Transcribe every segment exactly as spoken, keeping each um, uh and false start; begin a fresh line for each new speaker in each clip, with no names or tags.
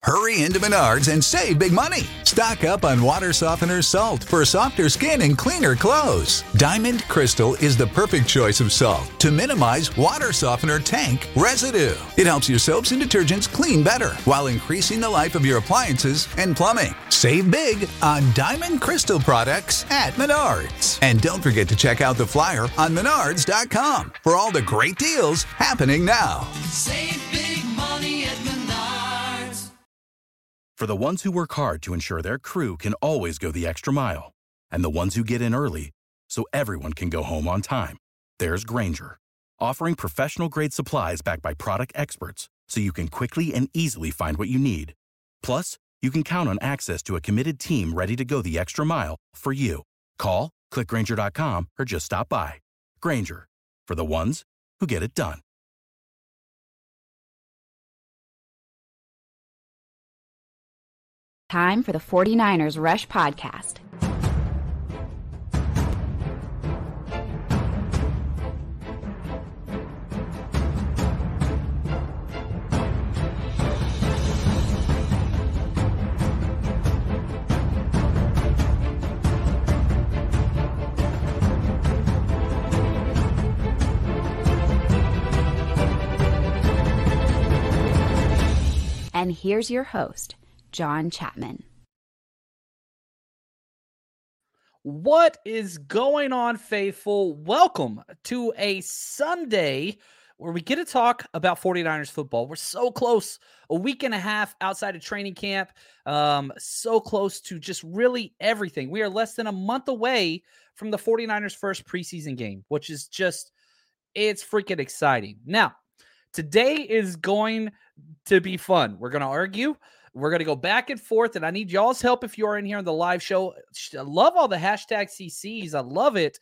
Hurry into Menards and save big money. Stock up on water softener salt for softer skin and cleaner clothes. Diamond Crystal is the perfect choice of salt to minimize water softener tank residue. It helps your soaps and detergents clean better while increasing the life of your appliances and plumbing. Save big on Diamond Crystal products at Menards. And don't forget to check out the flyer on menards dot com for all the great deals happening now.
Save big money at Menards.
For the ones who work hard to ensure their crew can always go the extra mile, and the ones who get in early so everyone can go home on time, there's Grainger, offering professional-grade supplies backed by product experts so you can quickly and easily find what you need. Plus, you can count on access to a committed team ready to go the extra mile for you. Call, click Grainger dot com, or just stop by. Grainger, for the ones who get it done.
Time for the forty-niners Rush Podcast. And here's your host, John Chapman.
What is going on, faithful? Welcome to a Sunday where we get to talk about forty-niners football. We're so close, a week and a half outside of training camp, um, so close to just really everything. We are less than a month away from the forty-niners' first preseason game, which is just, it's freaking exciting. Now, today is going to be fun. We're going to argue. We're going to go back and forth, and I need y'all's help if you are in here on the live show. I love all the hashtag C Cs. I love it.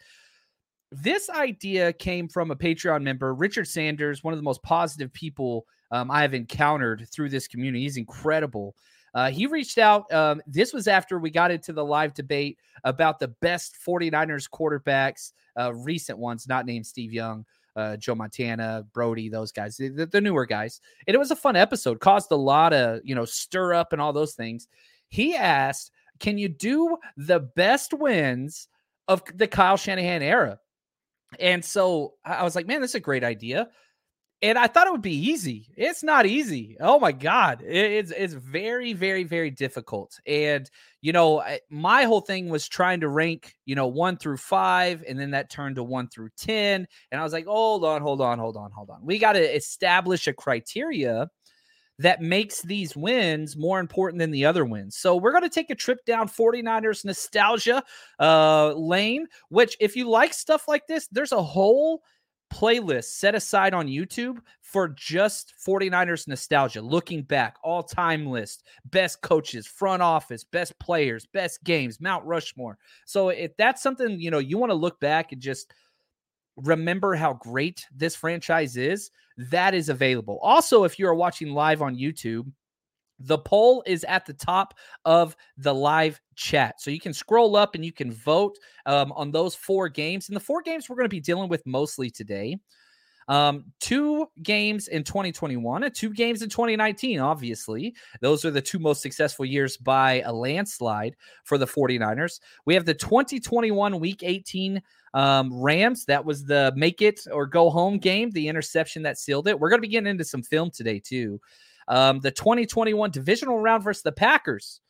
This idea came from a Patreon member, Richard Sanders, one of the most positive people um, I have encountered through this community. He's incredible. Uh, he reached out. Um, this was after we got into the live debate about the best forty-niners quarterbacks, uh, recent ones, not named Steve Young. Uh, Joe Montana, Brody, those guys, the, the newer guys. And it was a fun episode, caused a lot of, you know, stir up and all those things. He asked, can you do the best wins of the Kyle Shanahan era? And so I was like, man, that's a great idea. And I thought it would be easy. It's not easy. Oh my God. It, it's, it's very, very, very difficult. And, you know, I, my whole thing was trying to rank, you know, one through five, and then that turned to one through ten. And I was like, hold on, hold on, hold on, hold on. We got to establish a criteria that makes these wins more important than the other wins. So we're going to take a trip down forty-niners nostalgia uh, lane, which if you like stuff like this, there's a whole playlist set aside on YouTube for just forty-niners nostalgia, looking back, all-time list, best coaches, front office, best players, best games, Mount Rushmore. So if that's something, you know, you want to look back and just remember how great this franchise is, that is available. Also, if you are watching live on YouTube, the poll is at the top of the live chat. So you can scroll up and you can vote um, on those four games. And the four games we're going to be dealing with mostly today. Um, two games in twenty twenty-one and two games in twenty nineteen, obviously. Those are the two most successful years by a landslide for the forty-niners. We have the twenty twenty-one Week eighteen um, Rams. That was the make it or go home game, the interception that sealed it. We're going to be getting into some film today, too. Um, the twenty twenty-one divisional round versus the Packers.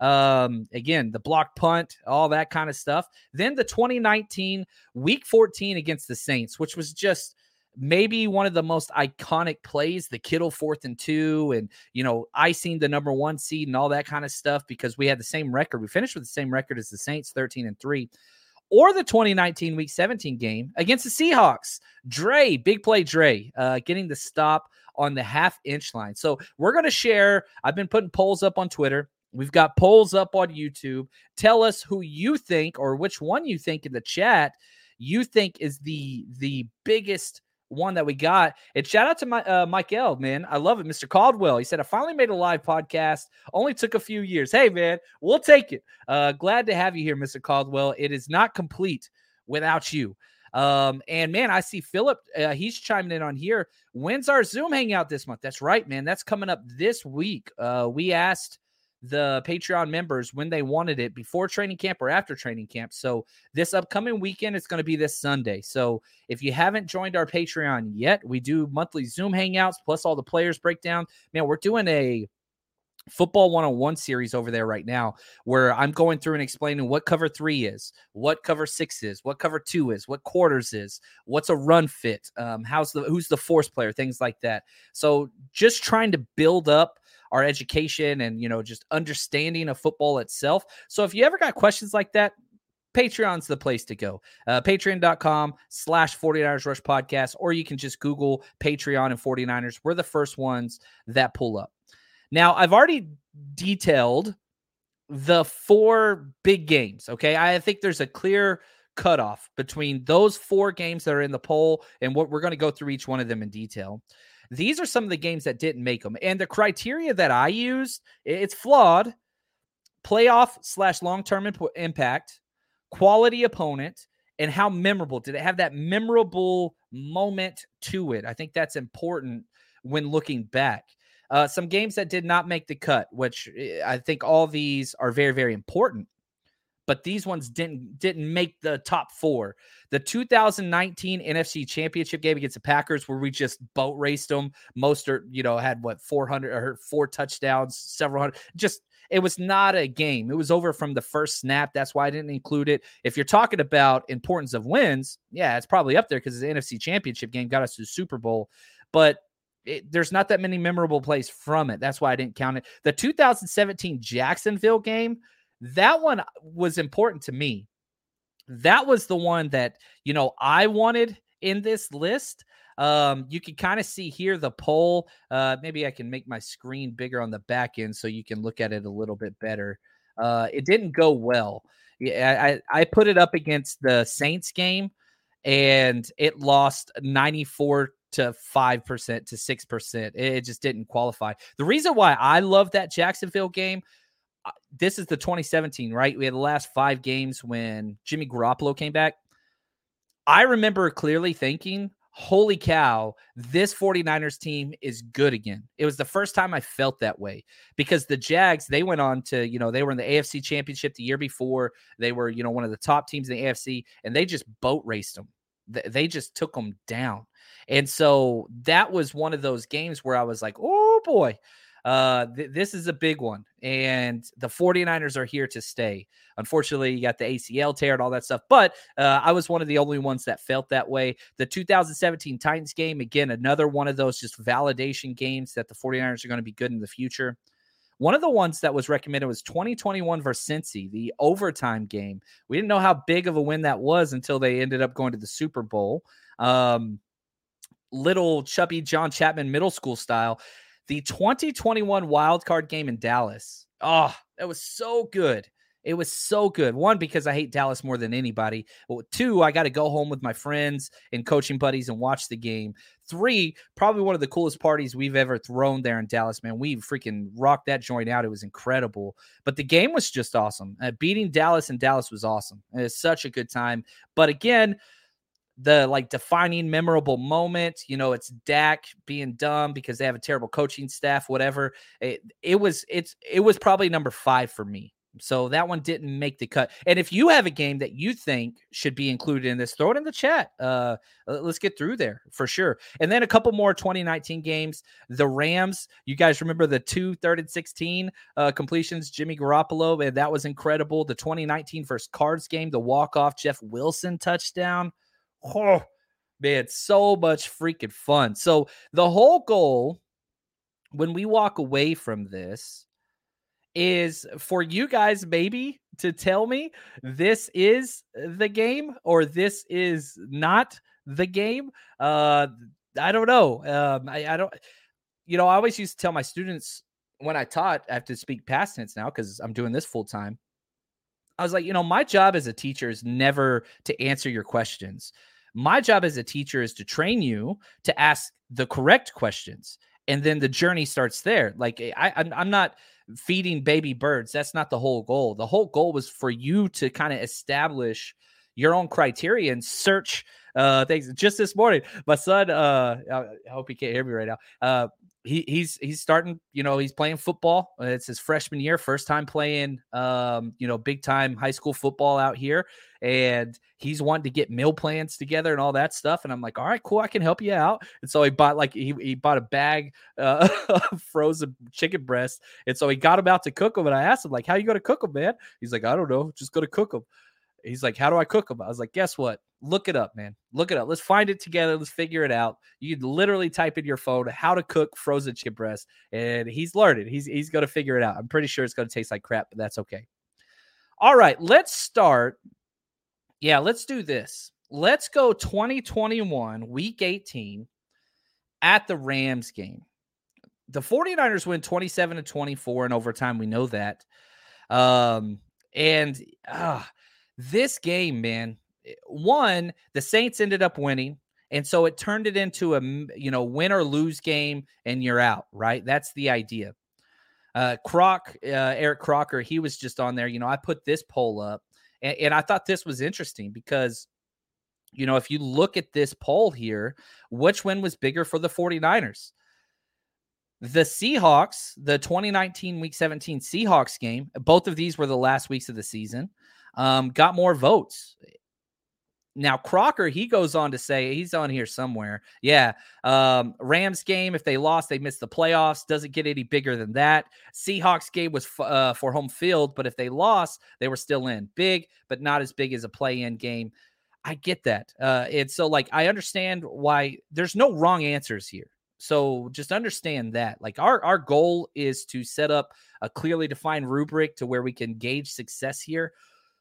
Um, again, the block punt, all that kind of stuff. Then the twenty nineteen Week fourteen against the Saints, which was just maybe one of the most iconic plays, the Kittle fourth and two, and, you know, icing the number one seed and all that kind of stuff, because we had the same record. We finished with the same record as the Saints, thirteen and three. Or the twenty nineteen Week seventeen game against the Seahawks. Dre, big play Dre, uh, getting the stop on the half-inch line. So we're going to share. I've been putting polls up on Twitter. We've got polls up on YouTube. Tell us who you think, or which one you think in the chat you think is the the biggest one that we got. And shout out to my uh, Mike L, man. I love it. Mister Caldwell. He said, I finally made a live podcast. Only took a few years. Hey, man, we'll take it. Uh, glad to have you here, Mister Caldwell. It is not complete without you. Um, and man, I see Philip, uh, he's chiming in on here. When's our Zoom hangout this month? That's right, man. That's coming up this week. Uh, we asked the Patreon members when they wanted it, before training camp or after training camp. So this upcoming weekend, it's going to be this Sunday. So if you haven't joined our Patreon yet, we do monthly Zoom hangouts plus all the players breakdown. Man, we're doing a football one-on-one series over there right now, where I'm going through and explaining what cover three is, what cover six is, what cover two is, what quarters is, what's a run fit, um, how's the who's the force player, things like that. So just trying to build up our education and, you know, just understanding of football itself. So if you ever got questions like that, Patreon's the place to go. Uh, Patreon.com slash 49ers Rush Podcast, or you can just Google Patreon and 49ers. We're the first ones that pull up. Now, I've already detailed the four big games, okay? I think there's a clear cutoff between those four games that are in the poll, and what we're going to go through each one of them in detail. These are some of the games that didn't make them. And the criteria that I used, it's flawed. Playoff slash long-term imp- impact, quality opponent, and how memorable. Did it have that memorable moment to it? I think that's important when looking back. Uh, some games that did not make the cut, which I think all these are very, very important, but these ones didn't didn't make the top four. The two thousand nineteen N F C Championship game against the Packers, where we just boat raced them. Mostert, you know, had what four hundred or four touchdowns, several hundred. Just it was not a game. It was over from the first snap. That's why I didn't include it. If you're talking about importance of wins, yeah, it's probably up there because the N F C Championship game got us to the Super Bowl, but It, there's not that many memorable plays from it. That's why I didn't count it. The two thousand seventeen Jacksonville game, that one was important to me. That was the one that, you know, I wanted in this list. Um, you can kind of see here the poll. Uh, maybe I can make my screen bigger on the back end so you can look at it a little bit better. Uh, it didn't go well. Yeah, I, I put it up against the Saints game, and it lost ninety-four to five percent to six percent. It just didn't qualify. The reason why I love that Jacksonville game, this is the twenty seventeen, right? We had the last five games when Jimmy Garoppolo came back. I remember clearly thinking, holy cow, this 49ers team is good again. It was the first time I felt that way, because the Jags, they went on to, you know, they were in the A F C Championship the year before. They were, you know, one of the top teams in the A F C, and they just boat raced them. They just took them down. And so that was one of those games where I was like, oh boy, uh, th- this is a big one. And the 49ers are here to stay. Unfortunately, you got the A C L tear and all that stuff, but uh, I was one of the only ones that felt that way. The two thousand seventeen Titans game, again, another one of those just validation games that the 49ers are going to be good in the future. One of the ones that was recommended was twenty twenty-one versus Cincy, the overtime game. We didn't know how big of a win that was until they ended up going to the Super Bowl. Um, little chubby John Chapman middle school style. The twenty twenty-one wild card game in Dallas. Oh, that was so good. It was so good. One, because I hate Dallas more than anybody. Well, two, I got to go home with my friends and coaching buddies and watch the game. Three, probably one of the coolest parties we've ever thrown there in Dallas, man. We freaking rocked that joint out. It was incredible. But the game was just awesome. Uh, beating Dallas in Dallas was awesome. It was such a good time. But again, the like defining memorable moment, you know, it's Dak being dumb because they have a terrible coaching staff, whatever. It, it was, it's, it was probably number five for me. So that one didn't make the cut. And if you have a game that you think should be included in this, throw it in the chat. Uh, let's get through there for sure. And then a couple more twenty nineteen games. The Rams, you guys remember the two third and sixteen uh, completions, Jimmy Garoppolo, and that was incredible. The twenty nineteen versus Cards game, the walk-off Jeff Wilson touchdown. Oh, man, so much freaking fun. So the whole goal when we walk away from this is for you guys maybe to tell me this is the game or this is not the game. Uh, I don't know. Um, I, I don't, you know, I always used to tell my students when I taught, I have to speak past tense now because I'm doing this full time. I was like, you know, my job as a teacher is never to answer your questions. My job as a teacher is to train you to ask the correct questions. And then the journey starts there. Like I, I'm, I'm not feeding baby birds. That's not the whole goal. The whole goal was for you to kind of establish, your own criteria and search uh, things. Just this morning, my son, uh, I hope he can't hear me right now. Uh, he he's he's starting, you know, he's playing football. It's his freshman year, first time playing, um, you know, big time high school football out here. And he's wanting to get meal plans together and all that stuff. And I'm like, all right, cool, I can help you out. And so he bought like he, he bought a bag uh, of frozen chicken breasts. And so he got him out to cook them. And I asked him, like, how you going to cook them, man? He's like, I don't know, just going to cook them. He's like, how do I cook them? I was like, guess what? Look it up, man. Look it up. Let's find it together. Let's figure it out. You can literally type in your phone how to cook frozen chicken breasts, and he's learning. He's he's going to figure it out. I'm pretty sure it's going to taste like crap, but that's okay. All right, let's start. Yeah, let's do this. Let's go twenty twenty-one, week eighteen, at the Rams game. The 49ers win twenty-seven to twenty-four in overtime. We know that. Um, and uh, this game, man, one, the Saints ended up winning. And so it turned it into a, you know, win or lose game and you're out, right? That's the idea. Uh, Croc, uh, Eric Crocker, he was just on there. You know, I put this poll up and, and I thought this was interesting because, you know, if you look at this poll here, which win was bigger for the 49ers? The Seahawks, the twenty nineteen week seventeen Seahawks game, both of these were the last weeks of the season, um, got more votes. Now, Crocker, he goes on to say, he's on here somewhere. Yeah, um, Rams game, if they lost, they missed the playoffs. Doesn't get any bigger than that. Seahawks game was f- uh, for home field, but if they lost, they were still in. Big, but not as big as a play-in game. I get that. Uh, and so, like, I understand why there's no wrong answers here. So just understand that. Like, our, our goal is to set up a clearly defined rubric to where we can gauge success here.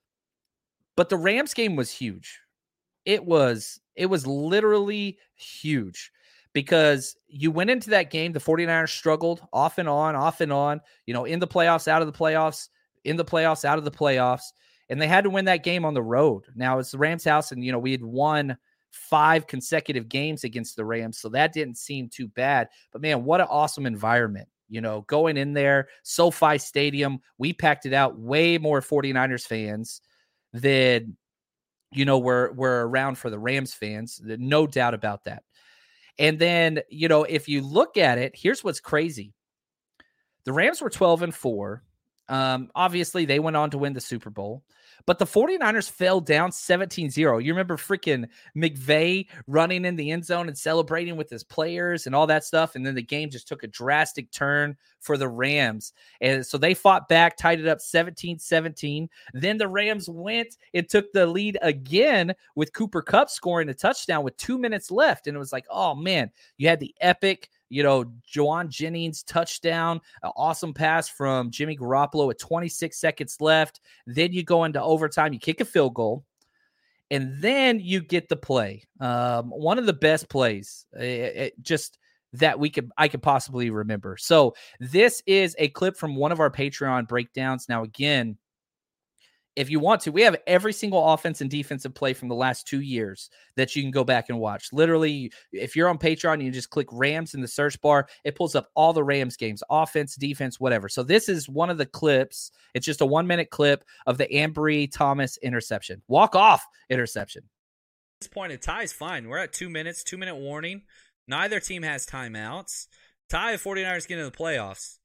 But the Rams game was huge. It was, it was literally huge because you went into that game. The 49ers struggled off and on, off and on, you know, in the playoffs, out of the playoffs, in the playoffs, out of the playoffs. And they had to win that game on the road. Now it's the Rams house. And, you know, we had won five consecutive games against the Rams. So that didn't seem too bad, but man, what an awesome environment, you know, going in there, SoFi Stadium, we packed it out, way more 49ers fans than, you know, we're, we're around for the Rams fans. No doubt about that. And then, you know, if you look at it, here's what's crazy. The Rams were twelve and four. Um, obviously they went on to win the Super Bowl, but the 49ers fell down seventeen zero. You remember freaking McVay running in the end zone and celebrating with his players and all that stuff. And then the game just took a drastic turn for the Rams. And so they fought back, tied it up seventeen seventeen. Then the Rams went and took the lead again with Cooper Kupp scoring a touchdown with two minutes left. And it was like, oh man, you had the epic, you know, Juwan Jennings touchdown, an awesome pass from Jimmy Garoppolo with twenty-six seconds left. Then you go into overtime, you kick a field goal, and then you get the play. Um, one of the best plays, it, it just that we could I could possibly remember. So this is a clip from one of our Patreon breakdowns. Now, again, if you want to, we have every single offense and defensive play from the last two years that you can go back and watch. Literally, if you're on Patreon, you just click Rams in the search bar. It pulls up all the Rams games, offense, defense, whatever. So this is one of the clips. It's just a one-minute clip of the Ambry Thomas interception. Walk-off interception.
At this point, a tie is fine. We're at two minutes, two-minute warning. Neither team has timeouts. Tie, the 49ers get into the playoffs.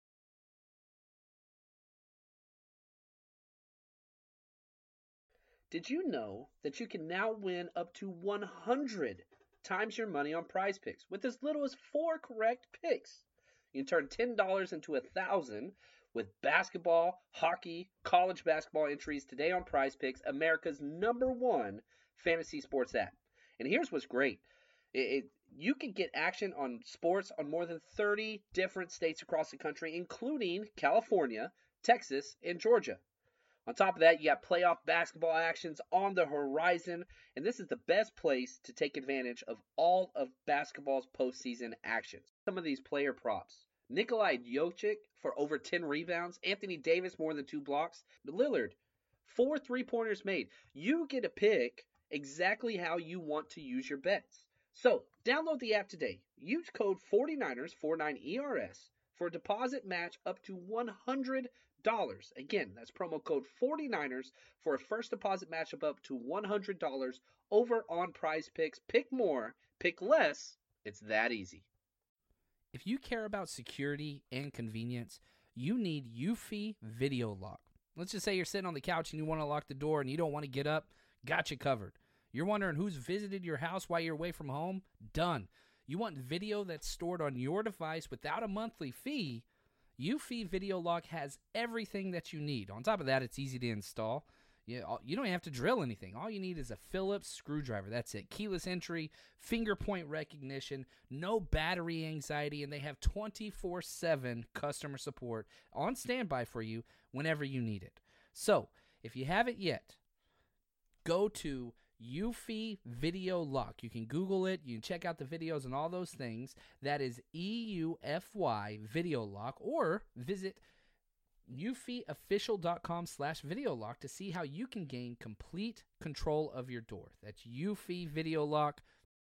Did you know that you can now win up to one hundred times your money on Prize Picks with as little as four correct picks? You can turn ten dollars into one thousand dollars with basketball, hockey, college basketball entries today on Prize Picks, America's number one fantasy sports app. And here's what's great. It, it, you can get action on sports on more than thirty different states across the country, including California, Texas, and Georgia. On top of that, you got playoff basketball actions on the horizon, and this is the best place to take advantage of all of basketball's postseason actions. Some of these player props. Nikolai Jokic for over ten rebounds, Anthony Davis more than two blocks, Lillard, four three-pointers made. You get to pick exactly how you want to use your bets. So, download the app today. Use code 49ers, forty-nine E R S, for a deposit match up to one hundred dollars. Again, that's promo code forty-niners for a first deposit match of up to one hundred dollars over on Prize Picks. Pick more, pick less. It's that easy.
If you care about security and convenience, you need Eufy Video Lock. Let's just say you're sitting on the couch and you want to lock the door and you don't want to get up. Got you covered. You're wondering who's visited your house while you're away from home? Done. You want video that's stored on your device without a monthly fee? Eufy Video Lock has everything that you need. On top of that, it's easy to install. You, you don't even have to drill anything. All you need is a Phillips screwdriver. That's it. Keyless entry, finger point recognition, no battery anxiety, and they have twenty-four seven customer support on standby for you whenever you need it. So, if you haven't yet, go to Eufy Video Lock. You can Google it. You can check out the videos and all those things. That is E U F Y Video Lock, or visit eufyofficial.com slash video lock to see how you can gain complete control of your door. That's Eufy Video Lock.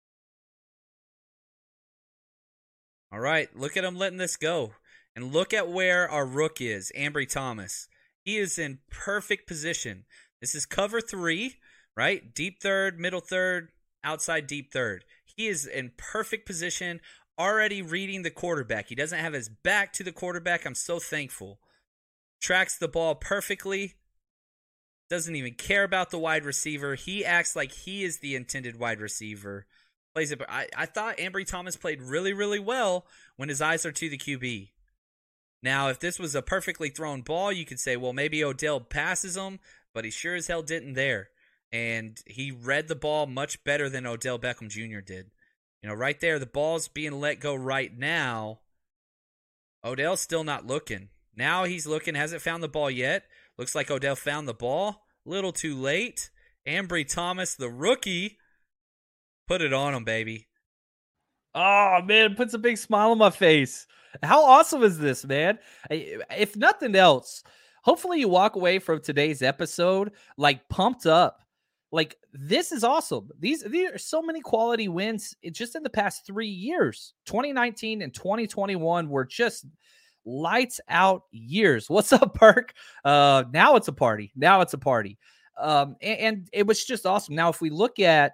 All right, look at him letting this go. And look at where our rook is, Ambry Thomas. He is in perfect position. This is cover three, right? Deep third, middle third, outside deep third. He is in perfect position, already reading the quarterback. He doesn't have his back to the quarterback. I'm so thankful. Tracks the ball perfectly. Doesn't even care about the wide receiver. He acts like he is the intended wide receiver. Plays it. I, I thought Ambry Thomas played really, really well when his eyes are to the Q B. Now, if this was a perfectly thrown ball, you could say, well, maybe Odell passes him, but he sure as hell didn't there. And he read the ball much better than Odell Beckham Junior did. You know, right there, the ball's being let go right now. Odell's still not looking. Now he's looking, hasn't found the ball yet. Looks like Odell found the ball. Little too late. Ambry Thomas, the rookie, put it on him, baby.
Oh, man, it puts a big smile on my face. How awesome is this, man? If nothing else, hopefully you walk away from today's episode like pumped up. Like, this is awesome. These, these are so many quality wins just in the past three years. twenty nineteen and twenty twenty-one were just lights out years. What's up, Perk? Uh, now it's a party. Now it's a party. Um, and, and it was just awesome. Now, if we look at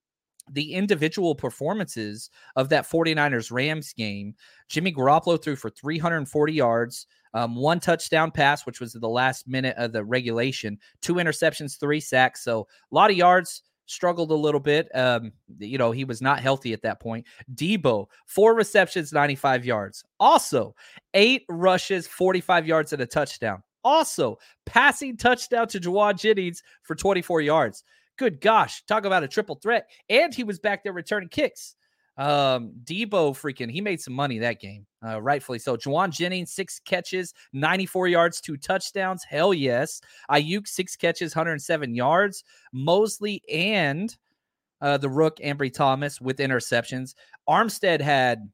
the individual performances of that forty-niners Rams game, Jimmy Garoppolo threw for three hundred forty yards, um, one touchdown pass, which was the last minute of the regulation, two interceptions, three sacks. So a lot of yards. Struggled a little bit. Um, you know, he was not healthy at that point. Debo, four receptions, ninety-five yards. Also, eight rushes, forty-five yards and a touchdown. Also, passing touchdown to Jauan Jennings for twenty-four yards. Good gosh, talk about a triple threat. And he was back there returning kicks. Um, Debo freaking, he made some money that game, uh, rightfully so. Jauan Jennings, six catches, ninety-four yards, two touchdowns. Hell yes. Ayuk, six catches, one hundred seven yards. Mosley and uh, the rook, Ambry Thomas, with interceptions. Armstead had,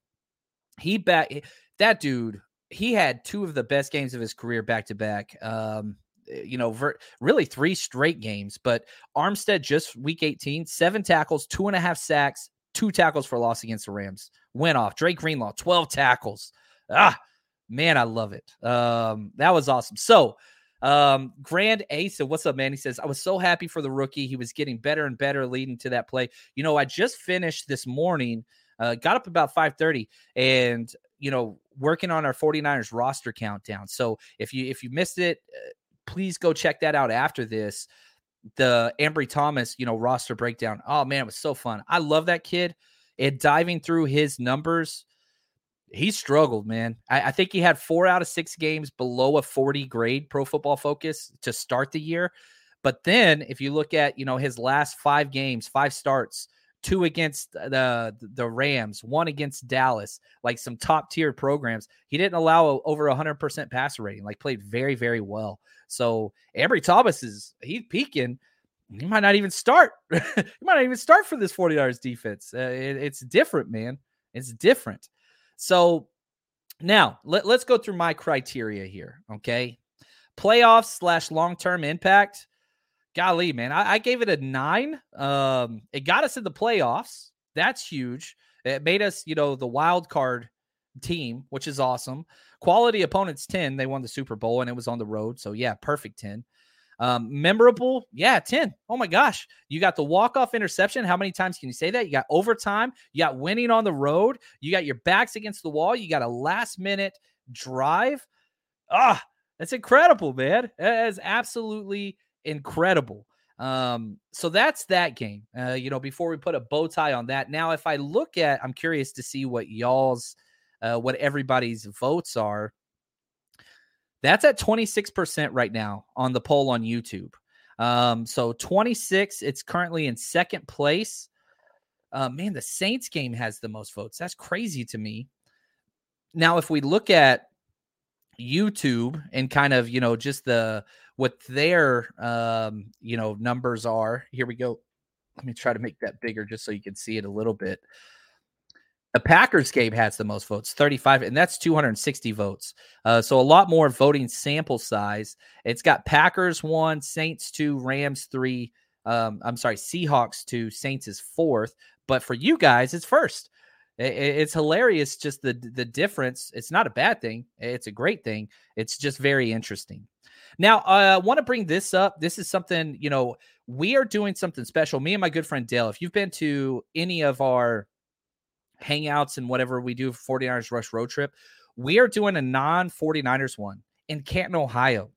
he back, that dude, he had two of the best games of his career back to back. Um, you know, ver- really three straight games, but Armstead just week eighteen, seven tackles, two and a half sacks, two tackles for loss against the Rams. Went off. Drake Greenlaw, twelve tackles. Ah, man, I love it. Um, that was awesome. So, um, Grand Ace, so what's up, man? He says, I was so happy for the rookie. He was getting better and better leading to that play. You know, I just finished this morning, uh, got up about five thirty and, you know, working on our forty-niners roster countdown. So if you, if you missed it, uh, please go check that out after this. The Ambry Thomas, you know, roster breakdown. Oh man, it was so fun. I love that kid. And diving through his numbers, he struggled, man. I, I think he had four out of six games below a forty grade Pro Football Focus to start the year. But then if you look at, you know, his last five games, five starts, two against the, the Rams, one against Dallas, like some top tier programs, he didn't allow a, over a hundred percent passer rating, like played very, very well. So Ambry Thomas is, he's peaking. He might not even start. He might not even start for this forty-niners defense. Uh, it, it's different, man. It's different. So now let, let's go through my criteria here. Okay. Playoffs slash long-term impact. Golly, man, I, I gave it a nine. Um, it got us in the playoffs. That's huge. It made us, you know, the wild card team, which is awesome. Quality opponents ten. They won the Super Bowl and it was on the road. So yeah, perfect ten. Um, memorable, yeah, ten. Oh my gosh. You got the walk-off interception. How many times can you say that? You got overtime. You got winning on the road. You got your backs against the wall. You got a last-minute drive. Ah, that's incredible, man. That is absolutely incredible. Um, so that's that game. Uh, you know, before we put a bow tie on that. Now, if I look at, I'm curious to see what y'all's, uh, what everybody's votes are. That's at twenty-six percent right now on the poll on YouTube. Um, so twenty-six, it's currently in second place. Uh, man, the Saints game has the most votes. That's crazy to me. Now, if we look at YouTube and kind of, you know, just the, what their, um, you know, numbers are, here we go. Let me try to make that bigger just so you can see it a little bit. The Packers game has the most votes, thirty-five, and that's two hundred sixty votes. Uh, so a lot more voting sample size. It's got Packers one, Saints two, Rams three. Um, I'm sorry, Seahawks two, Saints is fourth. But for you guys, it's first. It, it's hilarious, just the the difference. It's not a bad thing. It's a great thing. It's just very interesting. Now, uh, I want to bring this up. This is something, you know, we are doing something special. Me and my good friend Dale, if you've been to any of our hangouts and whatever we do for forty-niners Rush Road Trip, we are doing a non forty-niners one in Canton, Ohio.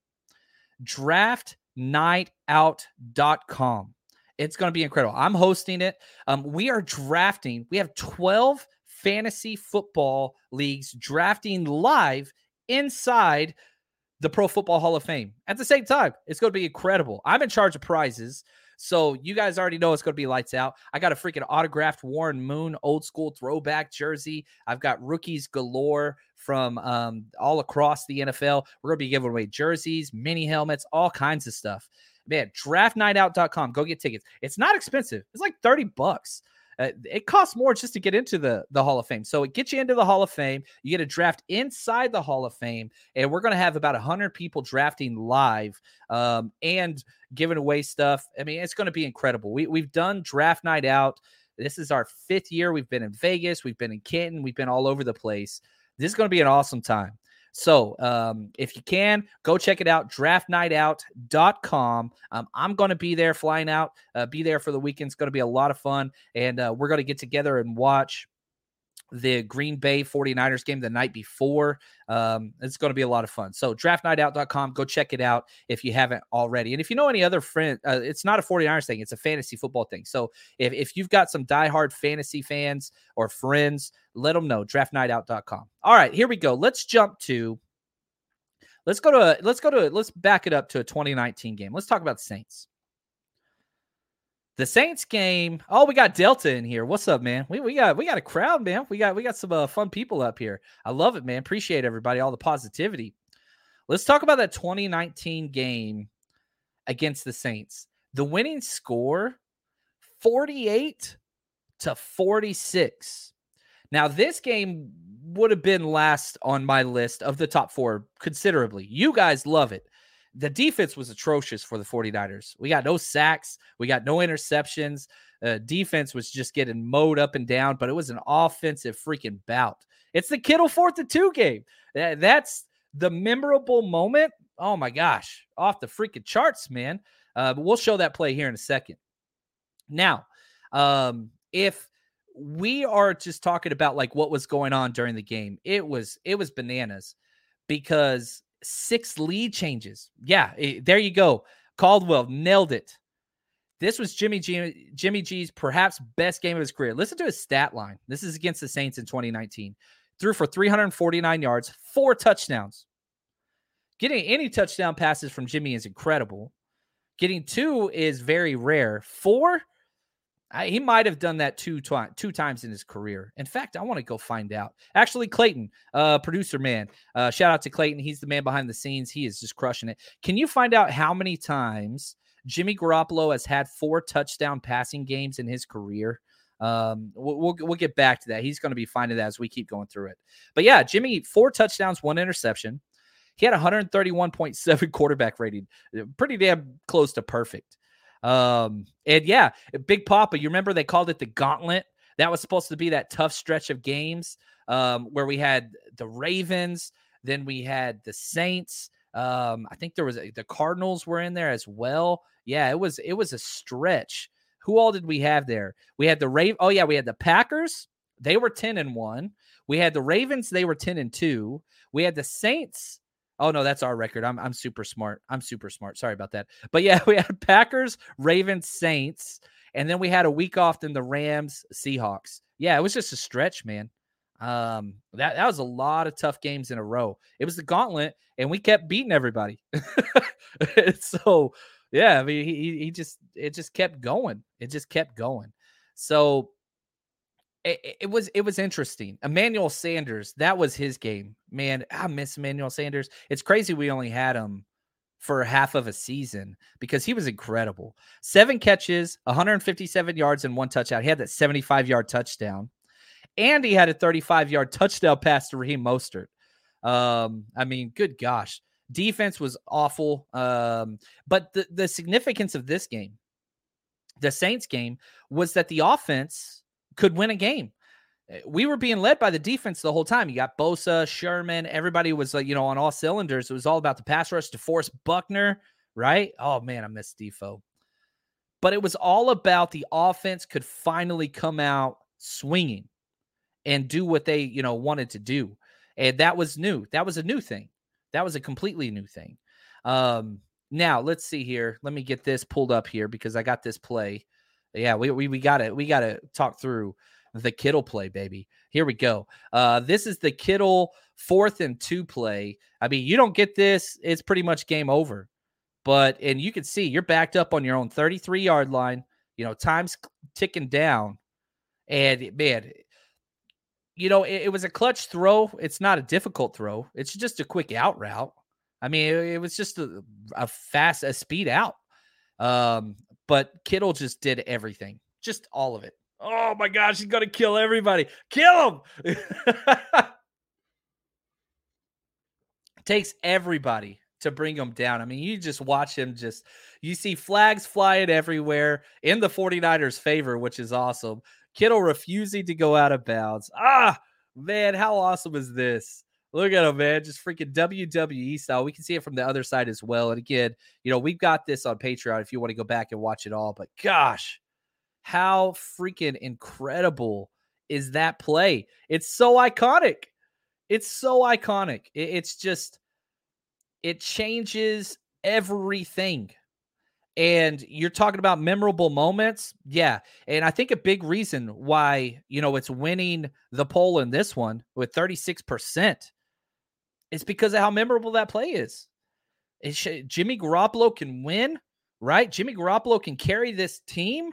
draft night out dot com. It's going to be incredible. I'm hosting it. Um, we are drafting. We have twelve fantasy football leagues drafting live inside the Pro Football Hall of Fame. At the same time, it's going to be incredible. I'm in charge of prizes. So you guys already know it's going to be lights out. I got a freaking autographed Warren Moon old school throwback jersey. I've got rookies galore from um, all across the N F L. We're going to be giving away jerseys, mini helmets, all kinds of stuff. Man, draft night out dot com. Go get tickets. It's not expensive. It's like thirty bucks. Uh, it costs more just to get into the, the Hall of Fame. So it gets you into the Hall of Fame. You get a draft inside the Hall of Fame, and we're going to have about one hundred people drafting live um, and giving away stuff. I mean, it's going to be incredible. We, we've done Draft Night Out. This is our fifth year. We've been in Vegas. We've been in Canton. We've been all over the place. This is going to be an awesome time. So um, if you can, go check it out, draft night out dot com. Um, I'm going to be there flying out, uh, be there for the weekend. It's going to be a lot of fun, and uh, we're going to get together and watch the Green Bay forty-niners game the night before. Um, it's going to be a lot of fun. So draft night out dot com, go check it out if you haven't already. And if you know any other friend, uh, it's not a forty-niners thing. It's a fantasy football thing. So if, if you've got some diehard fantasy fans or friends, let them know, draft night out dot com. All right, here we go. Let's jump to, let's go to, let's go to, let's back it up to a twenty nineteen game. Let's talk about the Saints. The Saints game. Oh, we got Delta in here. What's up, man? We we got we got a crowd, man. We got we got some uh, fun people up here. I love it, man. Appreciate everybody, all the positivity. Let's talk about that twenty nineteen game against the Saints. The winning score, forty-eight to forty-six. Now, this game would have been last on my list of the top four considerably. You guys love it. The defense was atrocious for the forty-niners. We got no sacks. We got no interceptions. Uh, defense was just getting mowed up and down, but it was an offensive freaking bout. It's the Kittle fourth and two game. That, that's the memorable moment. Oh, my gosh. Off the freaking charts, man. Uh, but we'll show that play here in a second. Now, um, if we are just talking about like what was going on during the game, it was it was bananas because six lead changes. Yeah, it, there you go. Caldwell nailed it. This was Jimmy G, Jimmy G's perhaps best game of his career. Listen to his stat line. This is against the Saints in twenty nineteen. Threw for three hundred forty-nine yards, four touchdowns. Getting any touchdown passes from Jimmy is incredible. Getting two is very rare. Four, I, he might have done that two, twi- two times in his career. In fact, I want to go find out. Actually, Clayton, uh, producer man, uh, shout out to Clayton. He's the man behind the scenes. He is just crushing it. Can you find out how many times Jimmy Garoppolo has had four touchdown passing games in his career? Um, we'll, we'll, we'll get back to that. He's going to be finding that as we keep going through it. But yeah, Jimmy, four touchdowns, one interception. He had one thirty-one point seven quarterback rating. Pretty damn close to perfect. Um, and yeah, Big Papa, you remember they called it the gauntlet. That was supposed to be that tough stretch of games um, where we had the Ravens, then we had the Saints. Um, I think there was a, the Cardinals were in there as well. Yeah, it was it was a stretch. Who all did we have there? We had the Raven. Oh yeah, we had the Packers. They were ten and one. We had the Ravens. They were ten and two. We had the Saints. Oh no, that's our record. I'm I'm super smart. I'm super smart. Sorry about that. But yeah, we had Packers, Ravens, Saints, and then we had a week off in the Rams, Seahawks. Yeah, it was just a stretch, man. Um, that that was a lot of tough games in a row. It was the gauntlet, and we kept beating everybody. So yeah, I mean, he he just it just kept going. It just kept going. So it, it was it was interesting. Emmanuel Sanders, that was his game. Man, I miss Emmanuel Sanders. It's crazy we only had him for half of a season because he was incredible. Seven catches, one hundred fifty-seven yards, and one touchdown. He had that seventy-five-yard touchdown. And he had a thirty-five-yard touchdown pass to Raheem Mostert. Um, I mean, good gosh. Defense was awful. Um, but the, the significance of this game, the Saints game, was that the offense could win a game. We were being led by the defense the whole time. You got Bosa, Sherman. Everybody was, like, you know, on all cylinders. It was all about the pass rush to force Buckner, right? Oh, man, I miss Defoe. But it was all about the offense could finally come out swinging and do what they, you know, wanted to do. And that was new. That was a new thing. That was a completely new thing. Um, now let's see here. Let me get this pulled up here because I got this play. Yeah, we we we gotta we gotta talk through the Kittle play, baby. Here we go. Uh, this is the Kittle fourth and two play. I mean, you don't get this, it's pretty much game over. But and you can see you're backed up on your own thirty-three yard line. You know, time's ticking down, and man, you know, it, it was a clutch throw. It's not a difficult throw. It's just a quick out route. I mean, it, it was just a, a fast, a speed out. Um, but Kittle just did everything, just all of it. Oh my gosh, he's gonna kill everybody. Kill him. Takes everybody to bring him down. I mean, you just watch him just, you see flags flying everywhere in the 49ers' favor, which is awesome. Kittle refusing to go out of bounds. Ah, man, how awesome is this? Look at him, man. Just freaking W W E style. We can see it from the other side as well. And again, you know, we've got this on Patreon if you want to go back and watch it all. But gosh, how freaking incredible is that play? It's so iconic. It's so iconic. It's just, it changes everything. And you're talking about memorable moments. Yeah. And I think a big reason why, you know, it's winning the poll in this one with thirty-six percent is because of how memorable that play is. It sh- Jimmy Garoppolo can win, right? Jimmy Garoppolo can carry this team.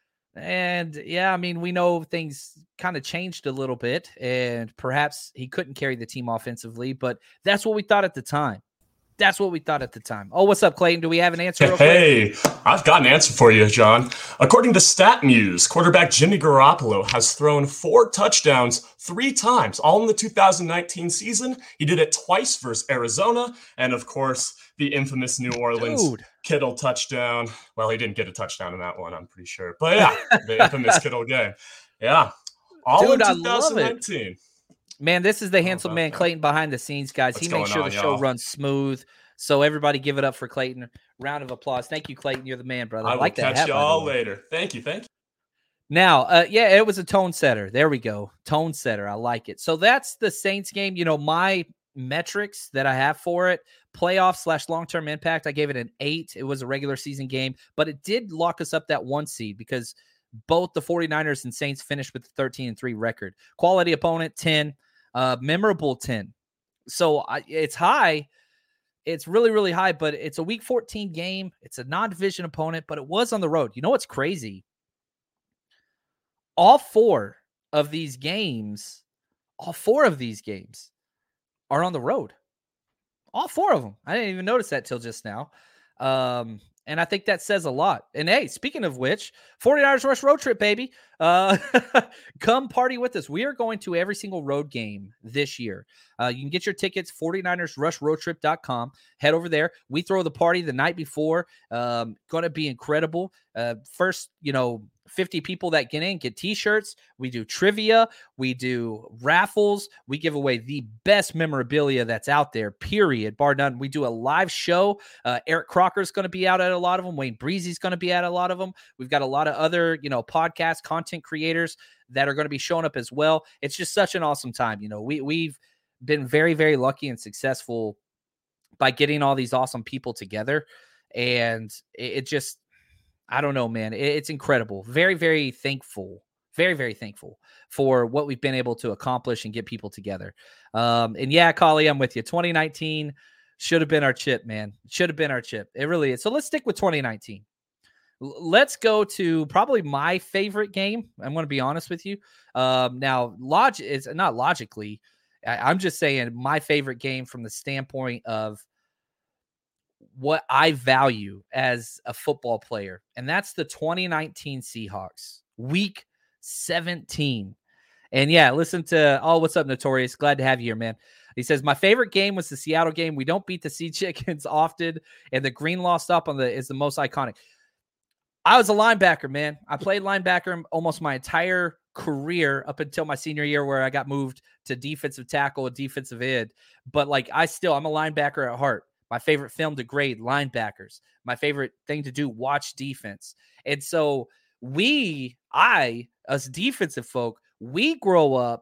And yeah, I mean, we know things kind of changed a little bit and perhaps he couldn't carry the team offensively, but that's what we thought at the time. That's what we thought at the time. Oh, what's up, Clayton? Do we have an answer? Real
hey, quick? I've got an answer for you, John. According to StatMuse, quarterback Jimmy Garoppolo has thrown four touchdowns three times, all in the two thousand nineteen season. He did it twice versus Arizona, and of course, the infamous New Orleans Dude. Kittle touchdown. Well, he didn't get a touchdown in that one, I'm pretty sure. But yeah, the infamous Kittle game. Yeah, all
Dude,
in twenty nineteen.
Man, this is the handsome man, Clayton, behind the scenes, guys.
What's
he makes sure
on,
the show
y'all?
runs smooth. So everybody give it up for Clayton. Round of applause. Thank you, Clayton. You're the man, brother.
I,
I
will
like that
catch
hat,
y'all later. Thank you. Thank you.
Now, uh, yeah, it was a tone setter. There we go. Tone setter. I like it. So that's the Saints game. You know, my metrics that I have for it, playoff slash long-term impact, I gave it an eight. It was a regular season game, but it did lock us up that one seed because both the 49ers and Saints finished with a thirteen and three record. Quality opponent, ten. Uh, memorable, ten. So I, it's high. It's really, really high, but it's a week fourteen game. It's a non-division opponent, but it was on the road. You know what's crazy? All four of these games, all four of these games are on the road. All four of them. I didn't even notice that till just now. Um, and I think that says a lot. And hey, speaking of which, 49ers Rush road trip, baby. Uh, come party with us. We are going to every single road game this year. Uh, you can get your tickets, 49ers rush road trip dot com. Head over there. We throw the party the night before. Um, going to be incredible. Uh, first, you know, fifty people that get in get t-shirts. We do trivia. We do raffles. We give away the best memorabilia that's out there, period, bar none. We do a live show. Uh, Eric Crocker's going to be out at a lot of them. Wayne Breezy's going to be at a lot of them. We've got a lot of other, you know, podcast content creators that are going to be showing up as well. It's just such an awesome time. You know, we, we've been very, very lucky and successful by getting all these awesome people together. And it, it just, I don't know, man. It, it's incredible. Very, very thankful. Very, very thankful for what we've been able to accomplish and get people together. Um, and yeah, Collie, I'm with you. twenty nineteen should have been our chip, man. Should have been our chip. It really is. So let's stick with twenty nineteen. L- let's go to probably my favorite game. I'm going to be honest with you. Um, now, log- is not logically. I- I'm just saying my favorite game from the standpoint of what I value as a football player, and that's the twenty nineteen Seahawks, week seventeen. And yeah, listen to, oh, what's up, Notorious? Glad to have you here, man. He says, my favorite game was the Seattle game. We don't beat the Sea Chickens often, and the Greenlaw stop on the is the most iconic. I was a linebacker, man. I played linebacker almost my entire career up until my senior year where I got moved to defensive tackle and defensive end. But like, I still, I'm a linebacker at heart. My favorite film to grade, linebackers. My favorite thing to do, watch defense. And so we, I, as defensive folk, we grow up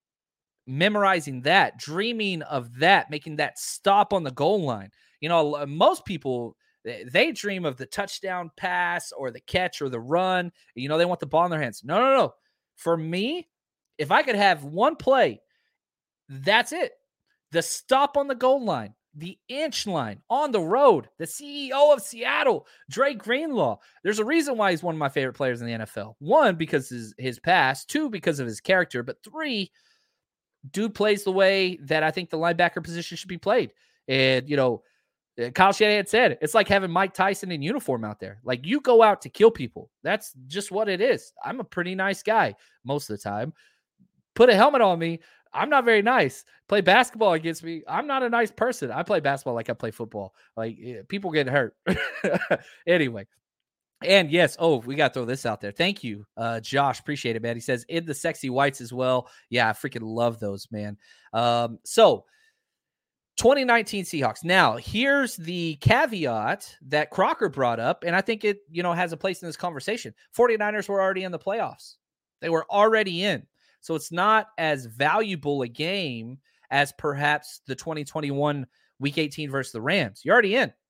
memorizing that, dreaming of that, making that stop on the goal line. You know, most people, they dream of the touchdown pass or the catch or the run. You know, they want the ball in their hands. No, no, no. For me, if I could have one play, that's it. The stop on the goal line. The inch line on the road, the C E O of Seattle, Dre Greenlaw. There's a reason why he's one of my favorite players in the N F L. One, because his, his past. Two, because of his character. But three, dude plays the way that I think the linebacker position should be played. And, you know, Kyle Shanahan said, it's like having Mike Tyson in uniform out there. Like, you go out to kill people. That's just what it is. I'm a pretty nice guy most of the time. Put a helmet on me, I'm not very nice. Play basketball against me, I'm not a nice person. I play basketball like I play football. Like, people get hurt. Anyway. And yes, oh, we got to throw this out there. Thank you, uh, Josh. Appreciate it, man. He says, in the sexy whites as well. Yeah, I freaking love those, man. Um, so, twenty nineteen Seahawks. Now, here's the caveat that Crocker brought up, and I think it, you know, has a place in this conversation. 49ers were already in the playoffs. They were already in. So it's not as valuable a game as perhaps the twenty twenty-one Week eighteen versus the Rams. You're already in.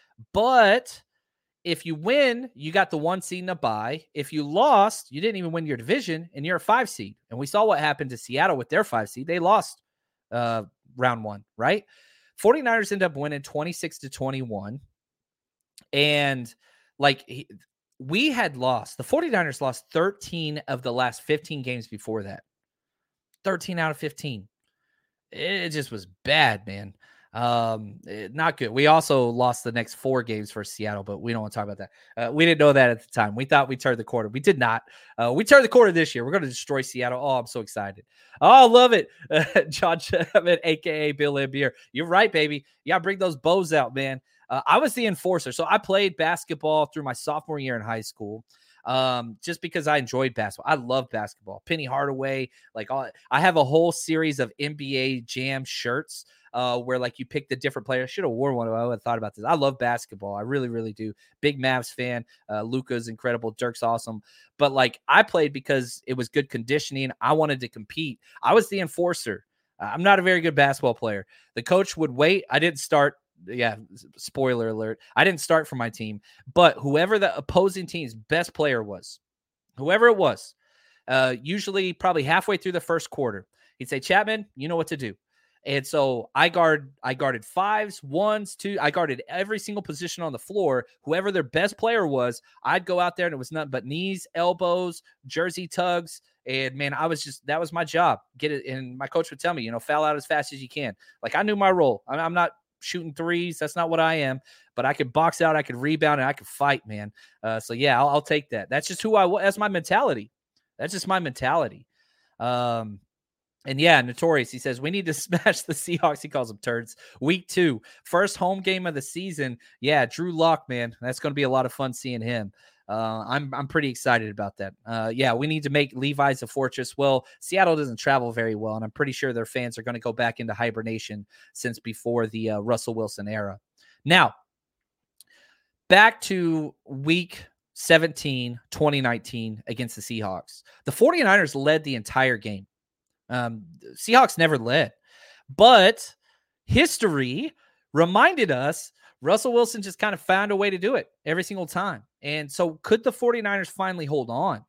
But if you win, you got the one seed in a bye. If you lost, you didn't even win your division, and you're a five seed. And we saw what happened to Seattle with their five seed. They lost uh, round one, right? 49ers end up winning twenty-six to twenty-one. And like he, we had lost, the 49ers lost thirteen of the last fifteen games before that. thirteen out of fifteen. It just was bad, man. Um, it, not good. We also lost the next four games for Seattle, but we don't want to talk about that. Uh, we didn't know that at the time. We thought we turned the corner. We did not. Uh, we turned the corner this year. We're going to destroy Seattle. Oh, I'm so excited. Oh, love it. Uh, John Chapman, a k a. Bill Lambier. You're right, baby. Yeah, bring those bows out, man. Uh, I was the enforcer. So I played basketball through my sophomore year in high school. Um, just because I enjoyed basketball. I love basketball. Penny Hardaway, like all, I have a whole series of N B A Jam shirts uh, where like you pick the different players. I should have worn one. I would have thought about this. I love basketball. I really, really do. Big Mavs fan. Uh, Luka's incredible. Dirk's awesome. But like I played because it was good conditioning. I wanted to compete. I was the enforcer. I'm not a very good basketball player. The coach would wait. I didn't start. Yeah, spoiler alert. I didn't start for my team, but whoever the opposing team's best player was, whoever it was, uh, usually probably halfway through the first quarter, he'd say, Chapman, you know what to do. And so I guard, I guarded fives, ones, two. I guarded every single position on the floor. Whoever their best player was, I'd go out there and it was nothing but knees, elbows, jersey tugs. And man, I was just, that was my job. Get it. And my coach would tell me, you know, foul out as fast as you can. Like I knew my role. I'm, I'm not shooting threes. That's not what I am, but I could box out. I could rebound and I could fight, man. Uh, so yeah, I'll, I'll take that. That's just who I was. That's my mentality. That's just my mentality. Um, And yeah, Notorious, he says, we need to smash the Seahawks. He calls them turds. Week two, first home game of the season. Yeah, Drew Lock, man. That's going to be a lot of fun seeing him. Uh, I'm I'm pretty excited about that. Uh, yeah, we need to make Levi's a fortress. Well, Seattle doesn't travel very well, and I'm pretty sure their fans are going to go back into hibernation since before the uh, Russell Wilson era. Now, back to week seventeen, twenty nineteen against the Seahawks. The 49ers led the entire game. Um, Seahawks never led, but history reminded us Russell Wilson just kind of found a way to do it every single time. And so could the 49ers finally hold on?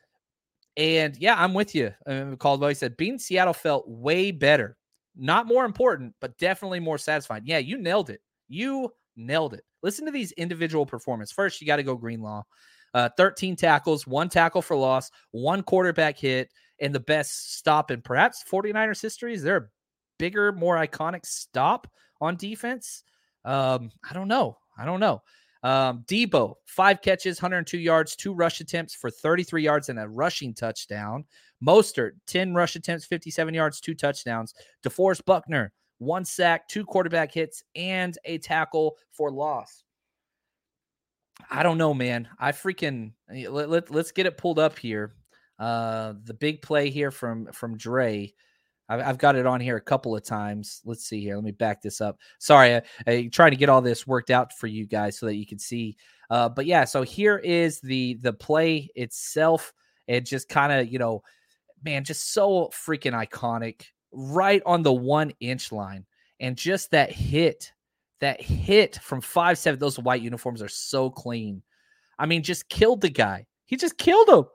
And yeah, I'm with you. Uh, Caldwell said, beating Seattle felt way better. Not more important, but definitely more satisfying. Yeah, you nailed it. You nailed it. Listen to these individual performances. First, you got to go Greenlaw. Uh, thirteen tackles, one tackle for loss, one quarterback hit, and the best stop in perhaps 49ers history. Is there a bigger, more iconic stop on defense? Um, I don't know. I don't know. Um, Debo, five catches, one hundred two yards, two rush attempts for thirty-three yards and a rushing touchdown. Mostert, ten rush attempts, fifty-seven yards, two touchdowns. DeForest Buckner, one sack, two quarterback hits, and a tackle for loss. I don't know, man. I freaking let, let, let's get it pulled up here. Uh, the big play here from from Dre. I've, I've got it on here a couple of times. Let's see here. Let me back this up. Sorry, I, I trying to get all this worked out for you guys so that you can see. Uh, but yeah, so here is the the play itself. It just kind of, you know, man, just so freaking iconic. Right on the one inch line, and just that hit, that hit from five seven. Those white uniforms are so clean. I mean, just killed the guy. He just killed him.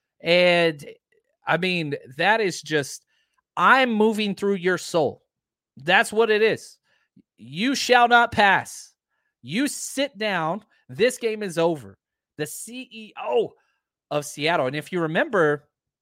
And I mean, that is just, I'm moving through your soul. That's what it is. You shall not pass. You sit down. This game is over. The C E O of Seattle. And if you remember,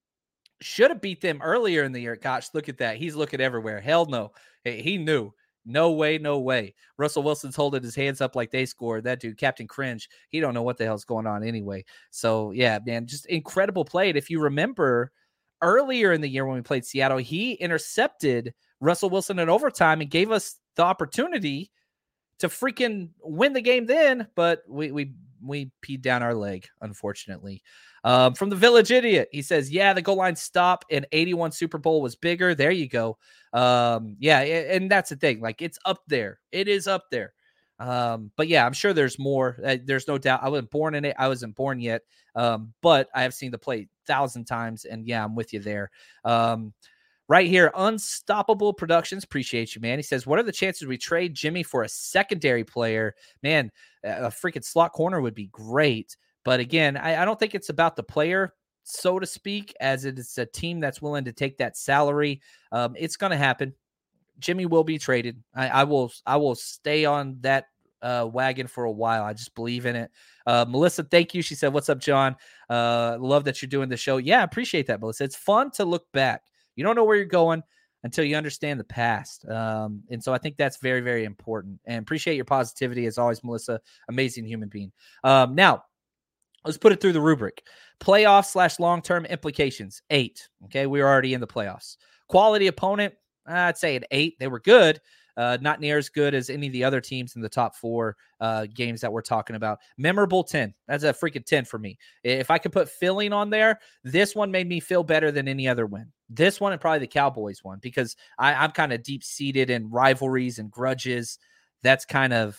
should have beat them earlier in the year. Gosh, look at that. He's looking everywhere. Hell no. Hey, he knew. No way, no way. Russell Wilson's holding his hands up like they scored. That dude, Captain Cringe, he don't know what the hell's going on anyway. So, yeah, man, just incredible play. And if you remember, earlier in the year when we played Seattle, he intercepted Russell Wilson in overtime and gave us the opportunity to freaking win the game then, but we we we peed down our leg, unfortunately. Um, from the Village Idiot, he says, yeah, the goal line stop in eighty-one Super Bowl was bigger. There you go. Um, yeah, and that's the thing. Like, it's up there. It is up there. Um, but yeah, I'm sure there's more. Uh, there's no doubt. I wasn't born in it. I wasn't born yet. Um, but I have seen the play a thousand times, and yeah, I'm with you there. Um, right here, Unstoppable Productions. Appreciate you, man. He says, what are the chances we trade Jimmy for a secondary player? Man, a freaking slot corner would be great. But again, I, I don't think it's about the player, so to speak, as it is a team that's willing to take that salary. Um, it's going to happen. Jimmy will be traded. I, I will I will stay on that uh, wagon for a while. I just believe in it. Uh, Melissa, thank you. She said, what's up, John? Uh, love that you're doing the show. Yeah, I appreciate that, Melissa. It's fun to look back. You don't know where you're going until you understand the past. Um, and so I think that's very, very important. And appreciate your positivity as always, Melissa. Amazing human being. Um, now, let's put it through the rubric. Playoff slash long-term implications, eight. Okay, we were already in the playoffs. Quality opponent, I'd say an eight. They were good. Uh, not near as good as any of the other teams in the top four uh, games that we're talking about. Memorable, ten. That's a freaking ten for me. If I could put feeling on there, this one made me feel better than any other win. This one and probably the Cowboys one, because I, I'm kind of deep-seated in rivalries and grudges. That's kind of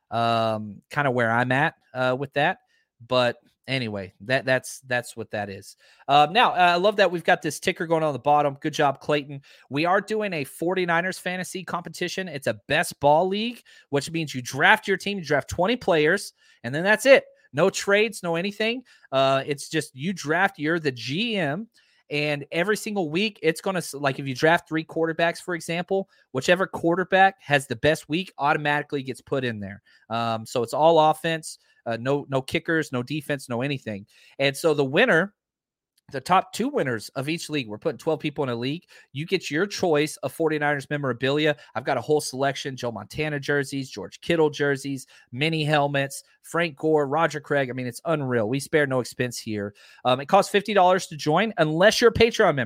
um, kind of where I'm at uh, with that. But anyway, that that's that's what that is. Uh, now, uh, I love that we've got this ticker going on the bottom. Good job, Clayton. We are doing a 49ers fantasy competition. It's a best ball league, which means you draft your team, you draft twenty players, and then that's it. No trades, no anything. Uh, it's just you draft, you're the G M, and every single week it's going to, like if you draft three quarterbacks, for example, whichever quarterback has the best week automatically gets put in there. Um, so it's all offense. Uh, no, no kickers, no defense, no anything. And so the winner, the top two winners of each league, we're putting twelve people in a league. You get your choice of 49ers memorabilia. I've got a whole selection: Joe Montana jerseys, George Kittle jerseys, mini helmets, Frank Gore, Roger Craig. I mean, it's unreal. We spare no expense here. Um, it costs fifty dollars to join unless you're a Patreon member.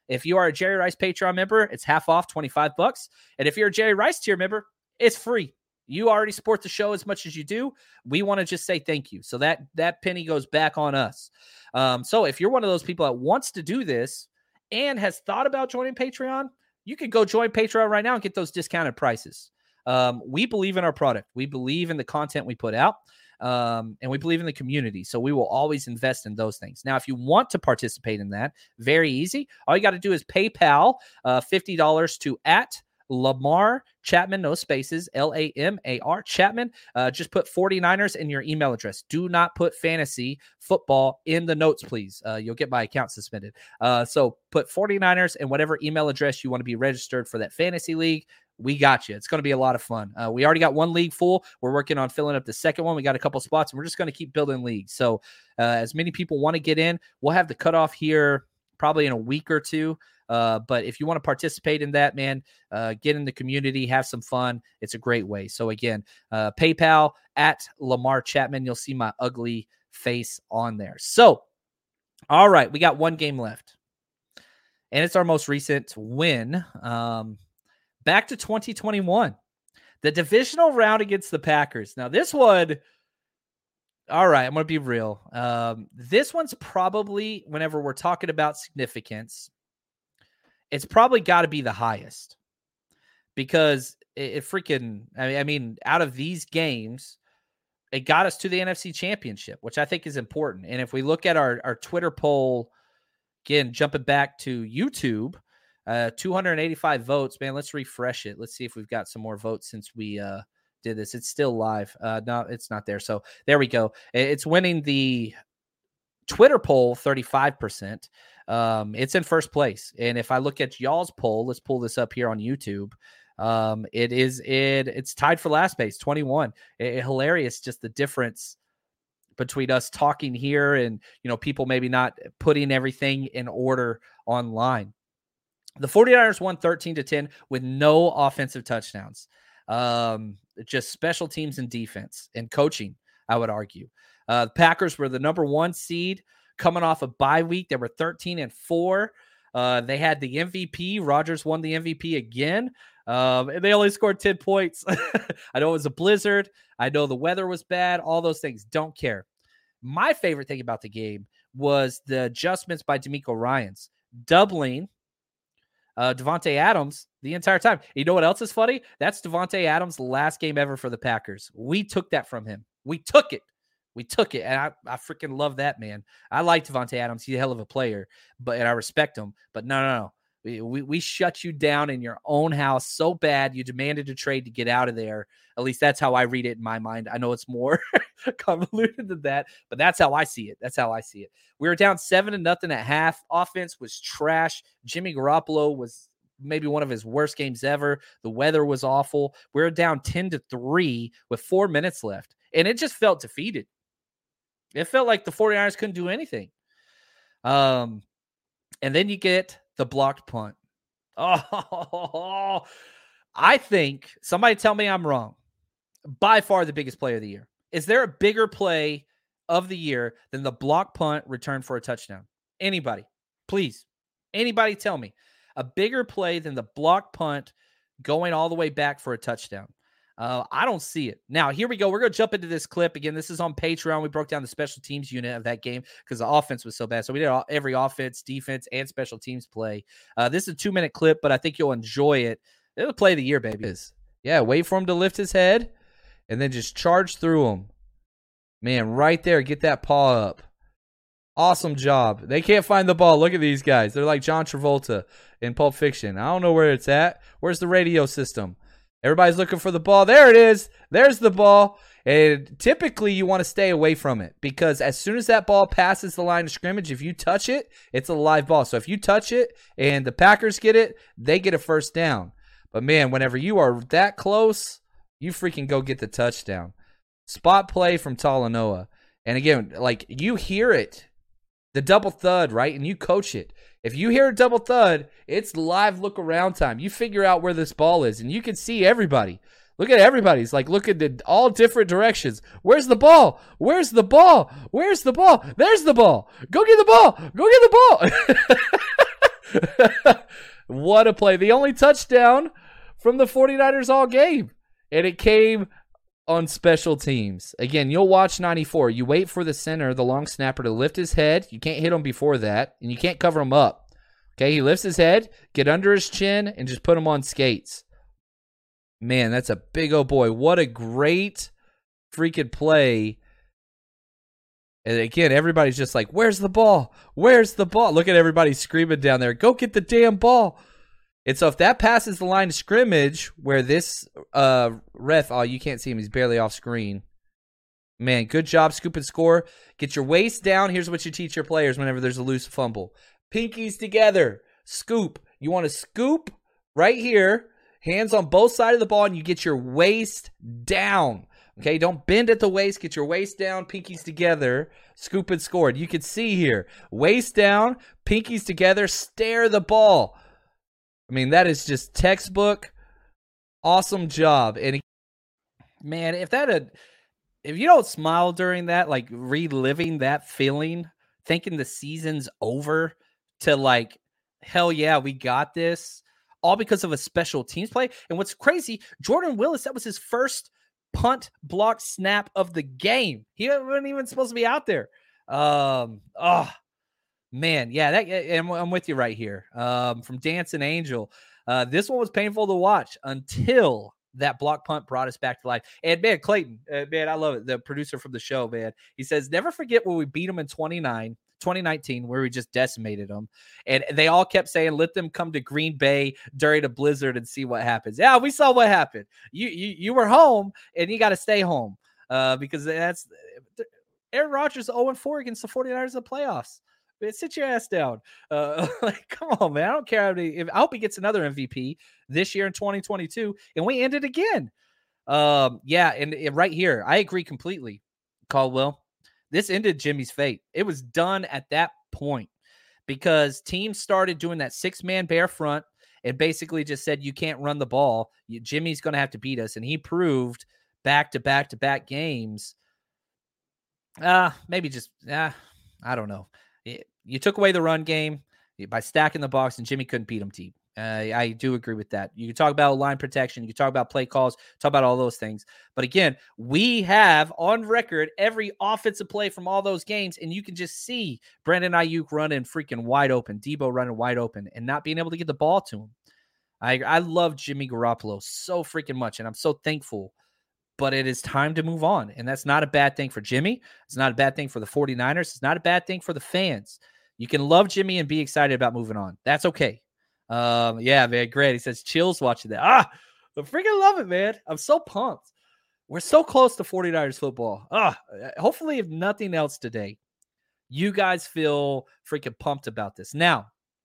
If you are a Jerry Rice Patreon member, it's half off, twenty-five bucks. And if you're a Jerry Rice tier member, it's free. You already support the show as much as you do. We want to just say thank you. So that that penny goes back on us. Um, so if you're one of those people that wants to do this and has thought about joining Patreon, you could go join Patreon right now and get those discounted prices. Um, we believe in our product. We believe in the content we put out. Um, and we believe in the community. So we will always invest in those things. Now, if you want to participate in that, very easy. All you got to do is PayPal uh, fifty dollars to at Lamar Chapman, no spaces, L A M A R Chapman. Uh, just put forty-niners in your email address. Do not put fantasy football in the notes, please. Uh, you'll get my account suspended. Uh, so put forty-niners and whatever email address you want to be registered for that fantasy league. We got you. It's going to be a lot of fun. Uh, we already got one league full. We're working on filling up the second one. We got a couple spots, and we're just going to keep building leagues. So uh, as many people want to get in, we'll have the cutoff here probably in a week or two. Uh, but if you want to participate in that, man, uh, get in the community, have some fun. It's a great way. So again, uh, PayPal at Lamar Chapman. You'll see my ugly face on there. So, all right, we got one game left, and it's our most recent win. Um, Back to twenty twenty-one, the divisional round against the Packers. Now, this one, all right, I'm going to be real. Um, this one's probably, whenever we're talking about significance, it's probably got to be the highest because it, it freaking, I mean, I mean, out of these games, it got us to the N F C Championship, which I think is important. And if we look at our, our Twitter poll, again, jumping back to YouTube, Uh, two hundred eighty-five votes, man. Let's refresh it. Let's see if we've got some more votes since we uh, did this. It's still live. Uh, no, it's not there. So there we go. It's winning the Twitter poll, thirty-five percent. Um, it's in first place. And if I look at y'all's poll, let's pull this up here on YouTube. Um, it is it. It's tied for last place, twenty-one. It, it, hilarious, just the difference between us talking here and, you know, people maybe not putting everything in order online. The 49ers won thirteen to ten with no offensive touchdowns. Um, just special teams and defense and coaching, I would argue. Uh, the Packers were the number one seed coming off a bye week. They were thirteen and four. Uh, they had the M V P. Rodgers won the M V P again. Um, and they only scored ten points. I know it was a blizzard. I know the weather was bad. All those things. Don't care. My favorite thing about the game was the adjustments by DeMeco Ryans, doubling Uh, Devontae Adams the entire time. You know what else is funny? That's Devontae Adams' last game ever for the Packers. We took that from him. We took it. We took it. And I, I freaking love that, man. I like Devontae Adams. He's a hell of a player, but and I respect him. But no, no, no. We, we, we shut you down in your own house so bad you demanded a trade to get out of there. At least that's how I read it in my mind. I know it's more convoluted than that, but that's how I see it. That's how I see it. We were down seven to nothing at half. Offense was trash. Jimmy Garoppolo was maybe one of his worst games ever. The weather was awful. We were down ten to three with four minutes left, and it just felt defeated. It felt like the 49ers couldn't do anything. Um, and then you get the blocked punt. Oh, I think, somebody tell me I'm wrong, by far the biggest play of the year. Is there a bigger play of the year than the block punt return for a touchdown? Anybody, please. Anybody tell me a bigger play than the block punt going all the way back for a touchdown? Uh, I don't see it. Now, here we go. We're going to jump into this clip. Again, this is on Patreon. We broke down the special teams unit of that game because the offense was so bad. So we did all, every offense, defense, and special teams play. Uh, this is a two-minute clip, but I think you'll enjoy it. It'll play of the year, baby. Yeah, wait for him to lift his head and then just charge through him. Man, right there, get that paw up. Awesome job. They can't find the ball. Look at these guys. They're like John Travolta in Pulp Fiction. I don't know where it's at. Where's the radio system? Everybody's looking for the ball. There it is. There's the ball. And typically you want to stay away from it because as soon as that ball passes the line of scrimmage, if you touch it, it's a live ball. So if you touch it and the Packers get it, they get a first down. But man, whenever you are that close, you freaking go get the touchdown. Spot play from Talanoa. And again, like you hear it, the double thud, right? And you coach it. If you hear a double thud, it's live look around time. You figure out where this ball is, and you can see everybody. Look at everybody. It's like look at the, all different directions. Where's the ball? Where's the ball? Where's the ball? There's the ball. Go get the ball. Go get the ball. What a play. The only touchdown from the 49ers all game. And it came on special teams. Again, you'll watch ninety-four. You wait for the center, the long snapper, to lift his head. You can't hit him before that, and you can't cover him up. Okay, he lifts his head, get under his chin, and just put him on skates. Man, that's a big old boy. What a great freaking play. And again, everybody's just like, where's the ball? Where's the ball? Look at everybody screaming down there. Go get the damn ball. And so if that passes the line of scrimmage where this uh, ref, oh, you can't see him. He's barely off screen. Man, good job, scoop and score. Get your waist down. Here's what you teach your players whenever there's a loose fumble. Pinkies together. Scoop. You want to scoop right here. Hands on both sides of the ball, and you get your waist down. Okay, don't bend at the waist. Get your waist down, pinkies together, scoop and score. You can see here, waist down, pinkies together, stare the ball. I mean, that is just textbook. Awesome job. And man, if that had, if you don't smile during that, like reliving that feeling, thinking the season's over to like, hell yeah, we got this, all because of a special teams play. And what's crazy, Jordan Willis, that was his first punt block snap of the game. He wasn't even supposed to be out there. Um, oh man, yeah, that I'm, I'm with you right here. Um, from Dancing Angel, uh, this one was painful to watch until that block punt brought us back to life. And man, Clayton, uh, man, I love it. The producer from the show, man, he says, never forget when we beat them in twenty-nine. twenty nineteen, where we just decimated them. And they all kept saying, let them come to Green Bay during a blizzard and see what happens. Yeah, we saw what happened. You you, you were home, and you got to stay home uh, because that's Aaron Rodgers oh and four against the 49ers in the playoffs. Man, sit your ass down. Uh, like, come on, man. I don't care how many. If, I hope he gets another M V P this year in twenty twenty-two, and we end it again. Um, yeah, and, and right here, I agree completely, Caldwell. This ended Jimmy's fate. It was done at that point because teams started doing that six-man bear front and basically just said, you can't run the ball. You, Jimmy's going to have to beat us. And he proved back-to-back-to-back games. Uh, maybe just, uh, I don't know. It, you took away the run game by stacking the box, and Jimmy couldn't beat him deep. Uh, I do agree with that. You can talk about line protection. You can talk about play calls, talk about all those things. But again, we have on record every offensive play from all those games, and you can just see Brandon Ayuk running freaking wide open, Debo running wide open, and not being able to get the ball to him. I, I love Jimmy Garoppolo so freaking much, and I'm so thankful. But it is time to move on, and that's not a bad thing for Jimmy. It's not a bad thing for the 49ers. It's not a bad thing for the fans. You can love Jimmy and be excited about moving on. That's okay. Um, yeah, man, great. He says chills watching that. Ah, I freaking love it, man. I'm so pumped. We're so close to 49ers football. Ah, hopefully, if nothing else today, you guys feel freaking pumped about this. Now,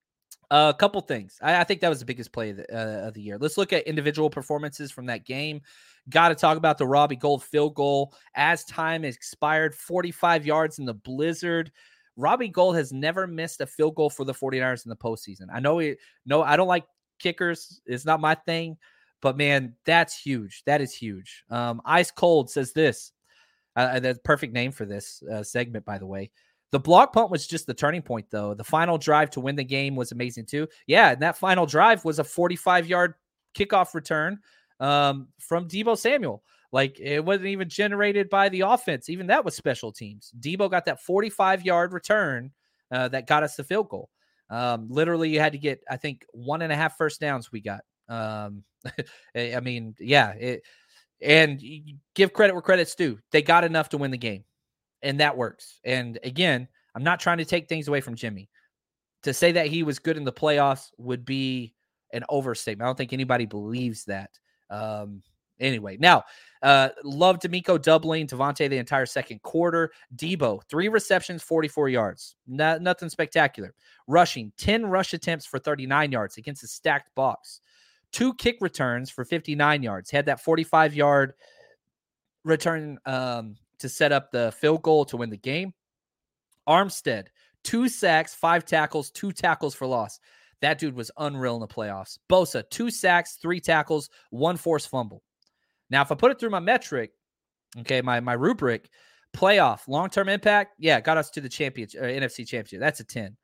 uh, a couple things. I, I think that was the biggest play of the, uh, of the year. Let's look at individual performances from that game. Got to talk about the Robbie Gould field goal as time expired, forty-five yards in the blizzard. Robbie Gould has never missed a field goal for the 49ers in the postseason. I know he, no, I don't like kickers. It's not my thing, but man, that's huge. That is huge. Um, Ice Cold says this. Uh, that's perfect name for this uh, segment, by the way. The block punt was just the turning point, though. The final drive to win the game was amazing, too. Yeah, and that final drive was a forty-five-yard kickoff return um, from Debo Samuel. Like, it wasn't even generated by the offense. Even that was special teams. Debo got that forty-five-yard return uh, that got us the field goal. Um, literally, you had to get, I think, one and a half first downs we got. Um, I mean, yeah. It, and give credit where credit's due. They got enough to win the game, and that works. And, again, I'm not trying to take things away from Jimmy. To say that he was good in the playoffs would be an overstatement. I don't think anybody believes that. Um, anyway, now, uh, love D'Amico doubling Devontae the entire second quarter. Debo, three receptions, forty-four yards. Not, nothing spectacular. Rushing, ten rush attempts for thirty-nine yards against a stacked box. Two kick returns for fifty-nine yards. Had that forty-five-yard return um, to set up the field goal to win the game. Armstead, two sacks, five tackles, two tackles for loss. That dude was unreal in the playoffs. Bosa, two sacks, three tackles, one forced fumble. Now, if I put it through my metric, okay, my, my rubric, playoff, long-term impact, yeah, got us to the championship, uh, N F C championship. That's a ten.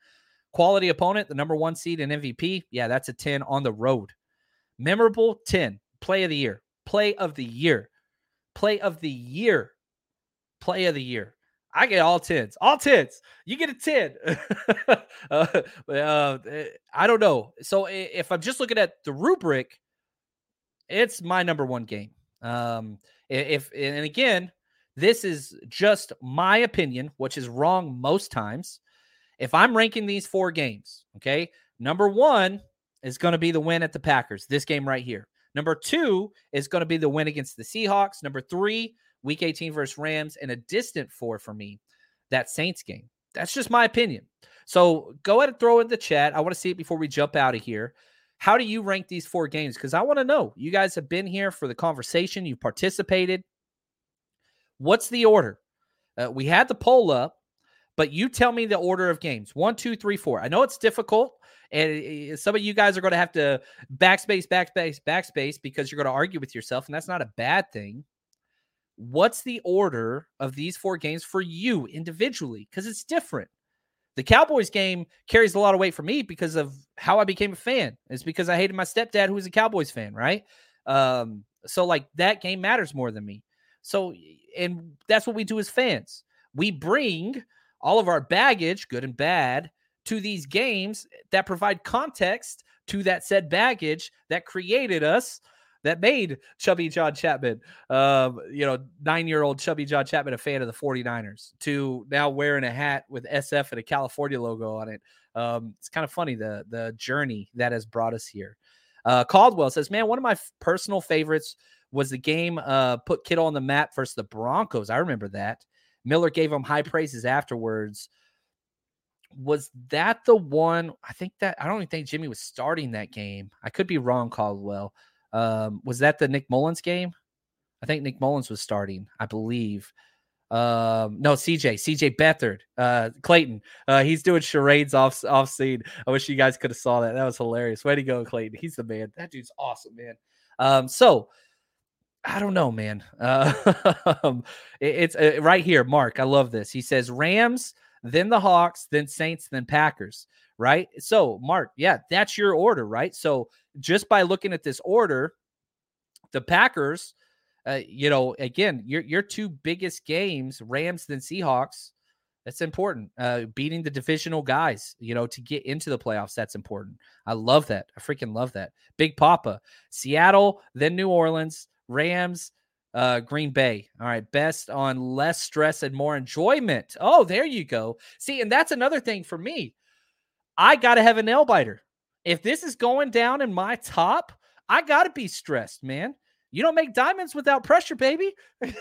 Quality opponent, the number one seed in M V P. Yeah, that's a ten on the road. Memorable, ten. Play of the year. Play of the year. Play of the year. Play of the year. I get all tens. All tens. You get a ten. uh, uh, I don't know. So if I'm just looking at the rubric, it's my number one game. Um, if and again, this is just my opinion, which is wrong most times. If I'm ranking these four games, okay, number one is going to be the win at the Packers, this game right here. Number two is going to be the win against the Seahawks. Number three, Week eighteen versus Rams, and a distant four for me, that Saints game. That's just my opinion. So go ahead and throw it in the chat. I want to see it before we jump out of here. How do you rank these four games? Because I want to know. You guys have been here for the conversation. You've participated. What's the order? Uh, we had the poll up, but you tell me the order of games. One, two, three, four. I know it's difficult, and some of you guys are going to have to backspace, backspace, backspace because you're going to argue with yourself, and that's not a bad thing. What's the order of these four games for you individually? Because it's different. The Cowboys game carries a lot of weight for me because of how I became a fan. It's because I hated my stepdad, who was a Cowboys fan, right? Um, so, like, that game matters more than me. So, and that's what we do as fans. We bring all of our baggage, good and bad, to these games that provide context to that said baggage that created us, that made Chubby John Chapman, um, you know, nine-year-old Chubby John Chapman, a fan of the 49ers, to now wearing a hat with S F and a California logo on it. Um, it's kind of funny, the the journey that has brought us here. Uh, Caldwell says, man, one of my f- personal favorites was the game uh, put Kittle on the map versus the Broncos. I remember that. Miller gave him high praises afterwards. Was that the one? I think that, I don't even think Jimmy was starting that game. I could be wrong, Caldwell. Um, was that the Nick Mullins game? I think Nick Mullins was starting, I believe. Um, no, C J, C J Beathard, uh, Clayton. Uh, he's doing charades off off scene. I wish you guys could have saw that. That was hilarious. Way to go, Clayton. He's the man. That dude's awesome, man. Um, so I don't know, man. Uh, it, it's uh, right here, Mark. I love this. He says Rams, then the Hawks, then Saints, then Packers. Right? So, Mark, yeah, that's your order, right? So, just by looking at this order, the Packers, uh, you know, again, your your two biggest games, Rams then Seahawks, that's important. Uh, beating the divisional guys, you know, to get into the playoffs, that's important. I love that. I freaking love that. Big Papa. Seattle, then New Orleans, Rams, uh, Green Bay. All right, best on less stress and more enjoyment. Oh, there you go. See, and that's another thing for me. I got to have a nail biter. If this is going down in my top, I got to be stressed, man. You don't make diamonds without pressure, baby.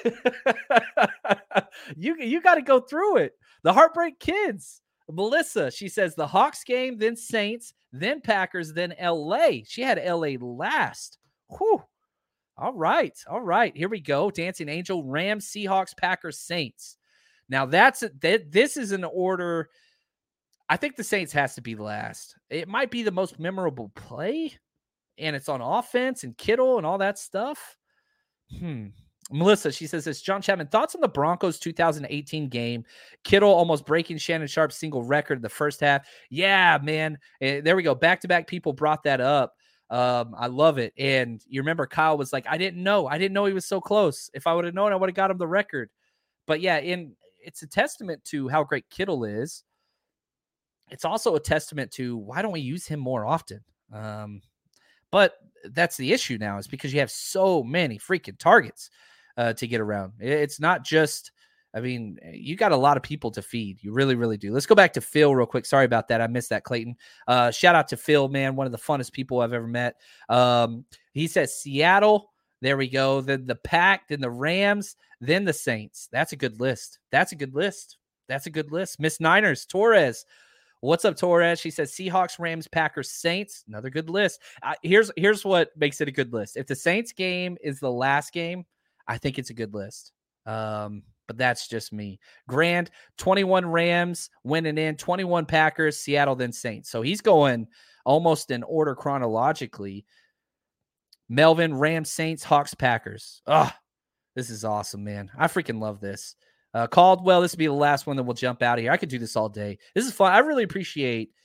you you got to go through it. The Heartbreak Kids. Melissa, she says the Hawks game, then Saints, then Packers, then L A. She had L A last. Whew. All right. All right. Here we go. Dancing Angel, Rams, Seahawks, Packers, Saints. Now, that's that. This is an order. I think the Saints has to be last. It might be the most memorable play, and it's on offense and Kittle and all that stuff. Hmm. Melissa, she says this. John Chapman, thoughts on the Broncos two thousand eighteen game? Kittle almost breaking Shannon Sharp's single record in the first half. Yeah, man. And there we go. Back-to-back people brought that up. Um, I love it. And you remember Kyle was like, I didn't know. I didn't know he was so close. If I would have known, I would have got him the record. But yeah, in it's a testament to how great Kittle is. It's also a testament to why don't we use him more often? Um, but that's the issue now, is because you have so many freaking targets uh, to get around. It's not just, I mean, you got a lot of people to feed. You really, really do. Let's go back to Phil real quick. Sorry about that. I missed that, Clayton. Uh, shout out to Phil, man. One of the funnest people I've ever met. Um, he says Seattle. There we go. Then the Pack, then the Rams, then the Saints. That's a good list. That's a good list. That's a good list. Miss Niners, Torres. What's up, Torres? She says Seahawks, Rams, Packers, Saints. Another good list. Uh, here's here's what makes it a good list. If the Saints game is the last game, I think it's a good list. Um, but that's just me. Grand, twenty-one Rams winning in, twenty-one Packers, Seattle, then Saints. So he's going almost in order chronologically. Melvin, Rams, Saints, Hawks, Packers. Oh, this is awesome, man. I freaking love this. Uh, Caldwell, this will be the last one that we'll jump out of here. I could do this all day. This is fun. I really appreciate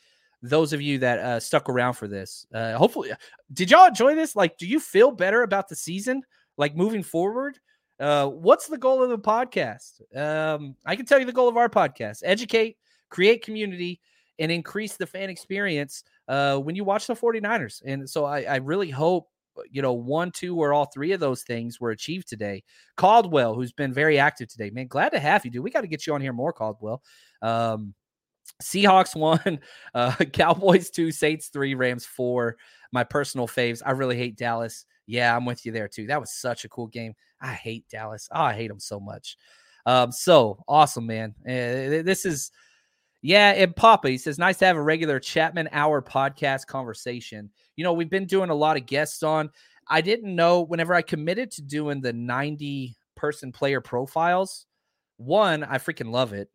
those of you that uh, stuck around for this. Uh, hopefully, did y'all enjoy this? Like, do you feel better about the season, like moving forward? Uh, what's the goal of the podcast? Um, I can tell you the goal of our podcast: educate, create community, and increase the fan experience uh, when you watch the 49ers. And so I, I really hope, you know, one, two, or all three of those things were achieved today. Caldwell, who's been very active today, man, glad to have you, dude. We got to get you on here more, Caldwell. Um, Seahawks one, uh, Cowboys two, Saints three, Rams four. My personal faves. I really hate Dallas. Yeah, I'm with you there too. That was such a cool game. I hate Dallas. Oh, I hate them so much. Um, so awesome, man. Uh, this is, yeah. And Papa, he says, nice to have a regular Chapman Hour podcast conversation. You know, we've been doing a lot of guests on. I didn't know whenever I committed to doing the ninety person player profiles. One, I freaking love it.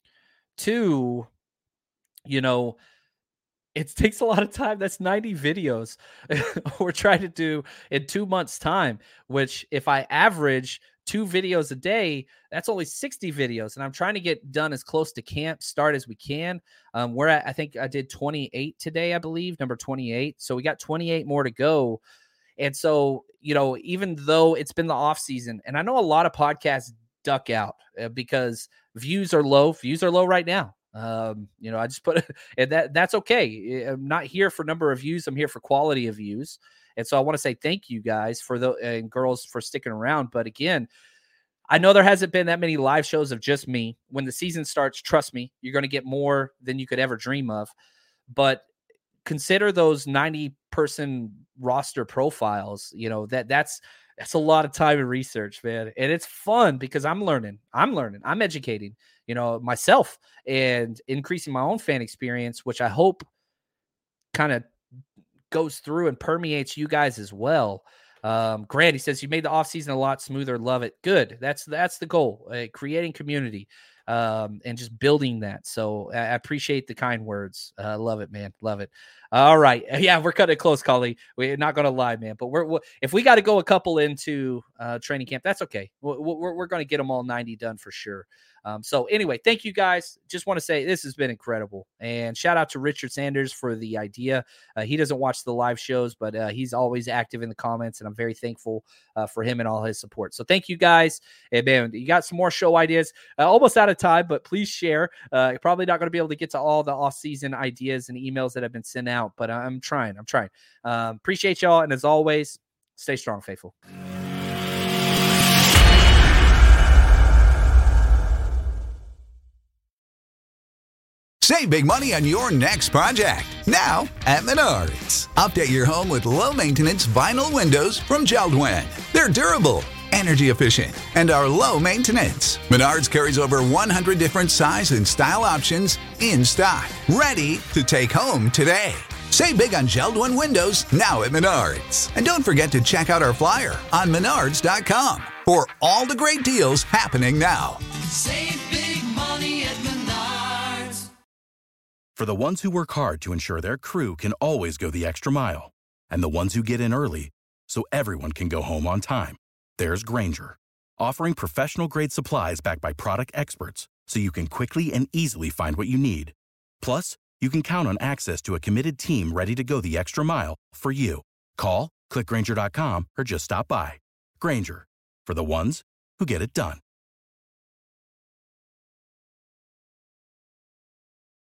Two, you know, it takes a lot of time. That's ninety videos we're trying to do in two months' time, which if I average two videos a day, that's only sixty videos. And I'm trying to get done as close to camp start as we can. Um, we're at, I think I did twenty-eight today, I believe, number twenty-eight. So we got twenty-eight more to go. And so, you know, even though it's been the off season, and I know a lot of podcasts duck out uh, because views are low. Views are low right now. Um, you know, I just put it, and that that's okay. I'm not here for number of views. I'm here for quality of views. And so I want to say thank you guys for the and girls for sticking around. But again, I know there hasn't been that many live shows of just me. When the season starts, trust me, you're going to get more than you could ever dream of. But consider those ninety person roster profiles. You know, that that's that's a lot of time and research, man. And it's fun because I'm learning. I'm learning. I'm educating, you know, myself and increasing my own fan experience, which I hope kind of goes through and permeates you guys as well. Um, Grant, he says, you made the offseason a lot smoother. Love it. Good. That's, that's the goal, uh, creating community um, and just building that. So I, I appreciate the kind words. I uh, love it, man. Love it. All right. Yeah, we're cutting it close, Collie. We're not going to lie, man, but we're, we're if we got to go a couple into uh, training camp, that's okay. We're, we're, we're going to get them all ninety done for sure. Um, so anyway, thank you guys. Just want to say this has been incredible. And shout out to Richard Sanders for the idea. Uh, he doesn't watch the live shows, but uh, he's always active in the comments, and I'm very thankful uh, for him and all his support. So thank you guys. And man, you got some more show ideas. Uh, almost out of time, but please share. Uh, you're probably not going to be able to get to all the off-season ideas and emails that have been sent out, but I'm trying. I'm trying. Um, appreciate y'all. And as always, stay strong, faithful.
Save big money on your next project, now at Menards. Update your home with low-maintenance vinyl windows from Jeld-Wen. They're durable, energy efficient, and are low maintenance. Menards carries over one hundred different size and style options in stock, ready to take home today. Save big on Jeld-Wen windows now at Menards. And don't forget to check out our flyer on menards dot com for all the great deals happening now.
Save big money at Menards.
For the ones who work hard to ensure their crew can always go the extra mile, and the ones who get in early so everyone can go home on time, there's Grainger, offering professional-grade supplies backed by product experts so you can quickly and easily find what you need. Plus, you can count on access to a committed team ready to go the extra mile for you. Call, click Grainger dot com, or just stop by. Grainger, for the ones who get it done.